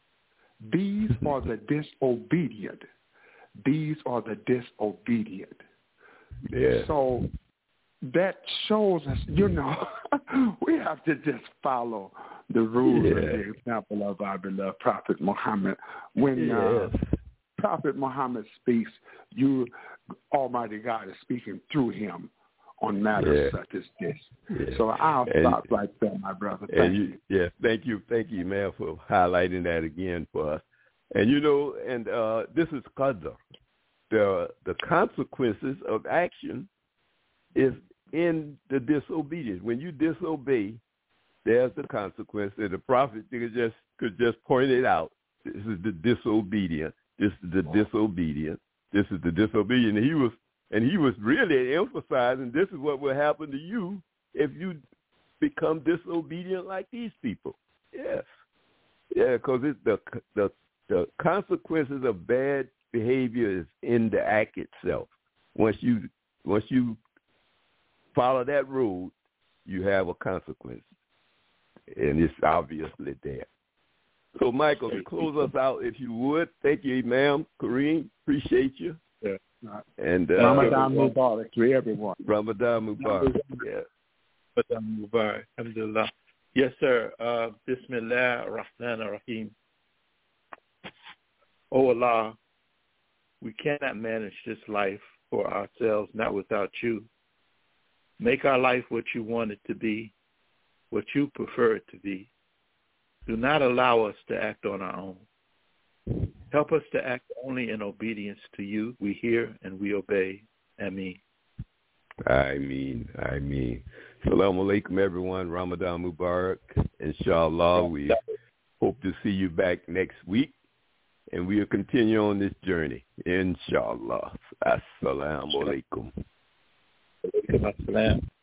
These are the disobedient. These are the disobedient. Yeah. So that shows us, you know, we have to just follow the rules yeah. and the example of our beloved Prophet Muhammad. When yes. uh, Prophet Muhammad speaks, you, Almighty God is speaking through him on matters yeah. such as this. Yeah. So I'll and, stop right there, my brother. Thank and you, you. Yeah, thank you. Thank you, man, for highlighting that again for us. And, you know, and uh, this is qadr. The, the consequences of action is in the disobedience. When you disobey, there's the consequence. And the prophet could just, could just point it out. This is the disobedient. This is the disobedient. This is the disobedient. And he was And he was really emphasizing this is what will happen to you if you become disobedient like these people. Yes. Yeah, because it's the, the the consequences of bad behavior is in the act itself. Once you once you follow that road, you have a consequence. And it's obviously there. So, Michael, to close us out, if you would, thank you, Imam Kareem. Appreciate you. Yeah. And uh, Ramadan Mubarak to everyone. Ramadan Mubarak. Yeah. Ramadan Mubarak. Alhamdulillah. Yes, sir. Uh, Bismillah ar-Rahman ar-Rahim. Oh Allah, we cannot manage this life for ourselves, not without you. Make our life what you want it to be, what you prefer it to be. Do not allow us to act on our own. Help us to act only in obedience to you. We hear and we obey. Ameen. I mean, I mean. Assalamu alaikum, everyone. Ramadan Mubarak. Inshallah, we hope to see you back next week, and we'll continue on this journey. Inshallah. Assalamu alaikum. Assalamu alaikum.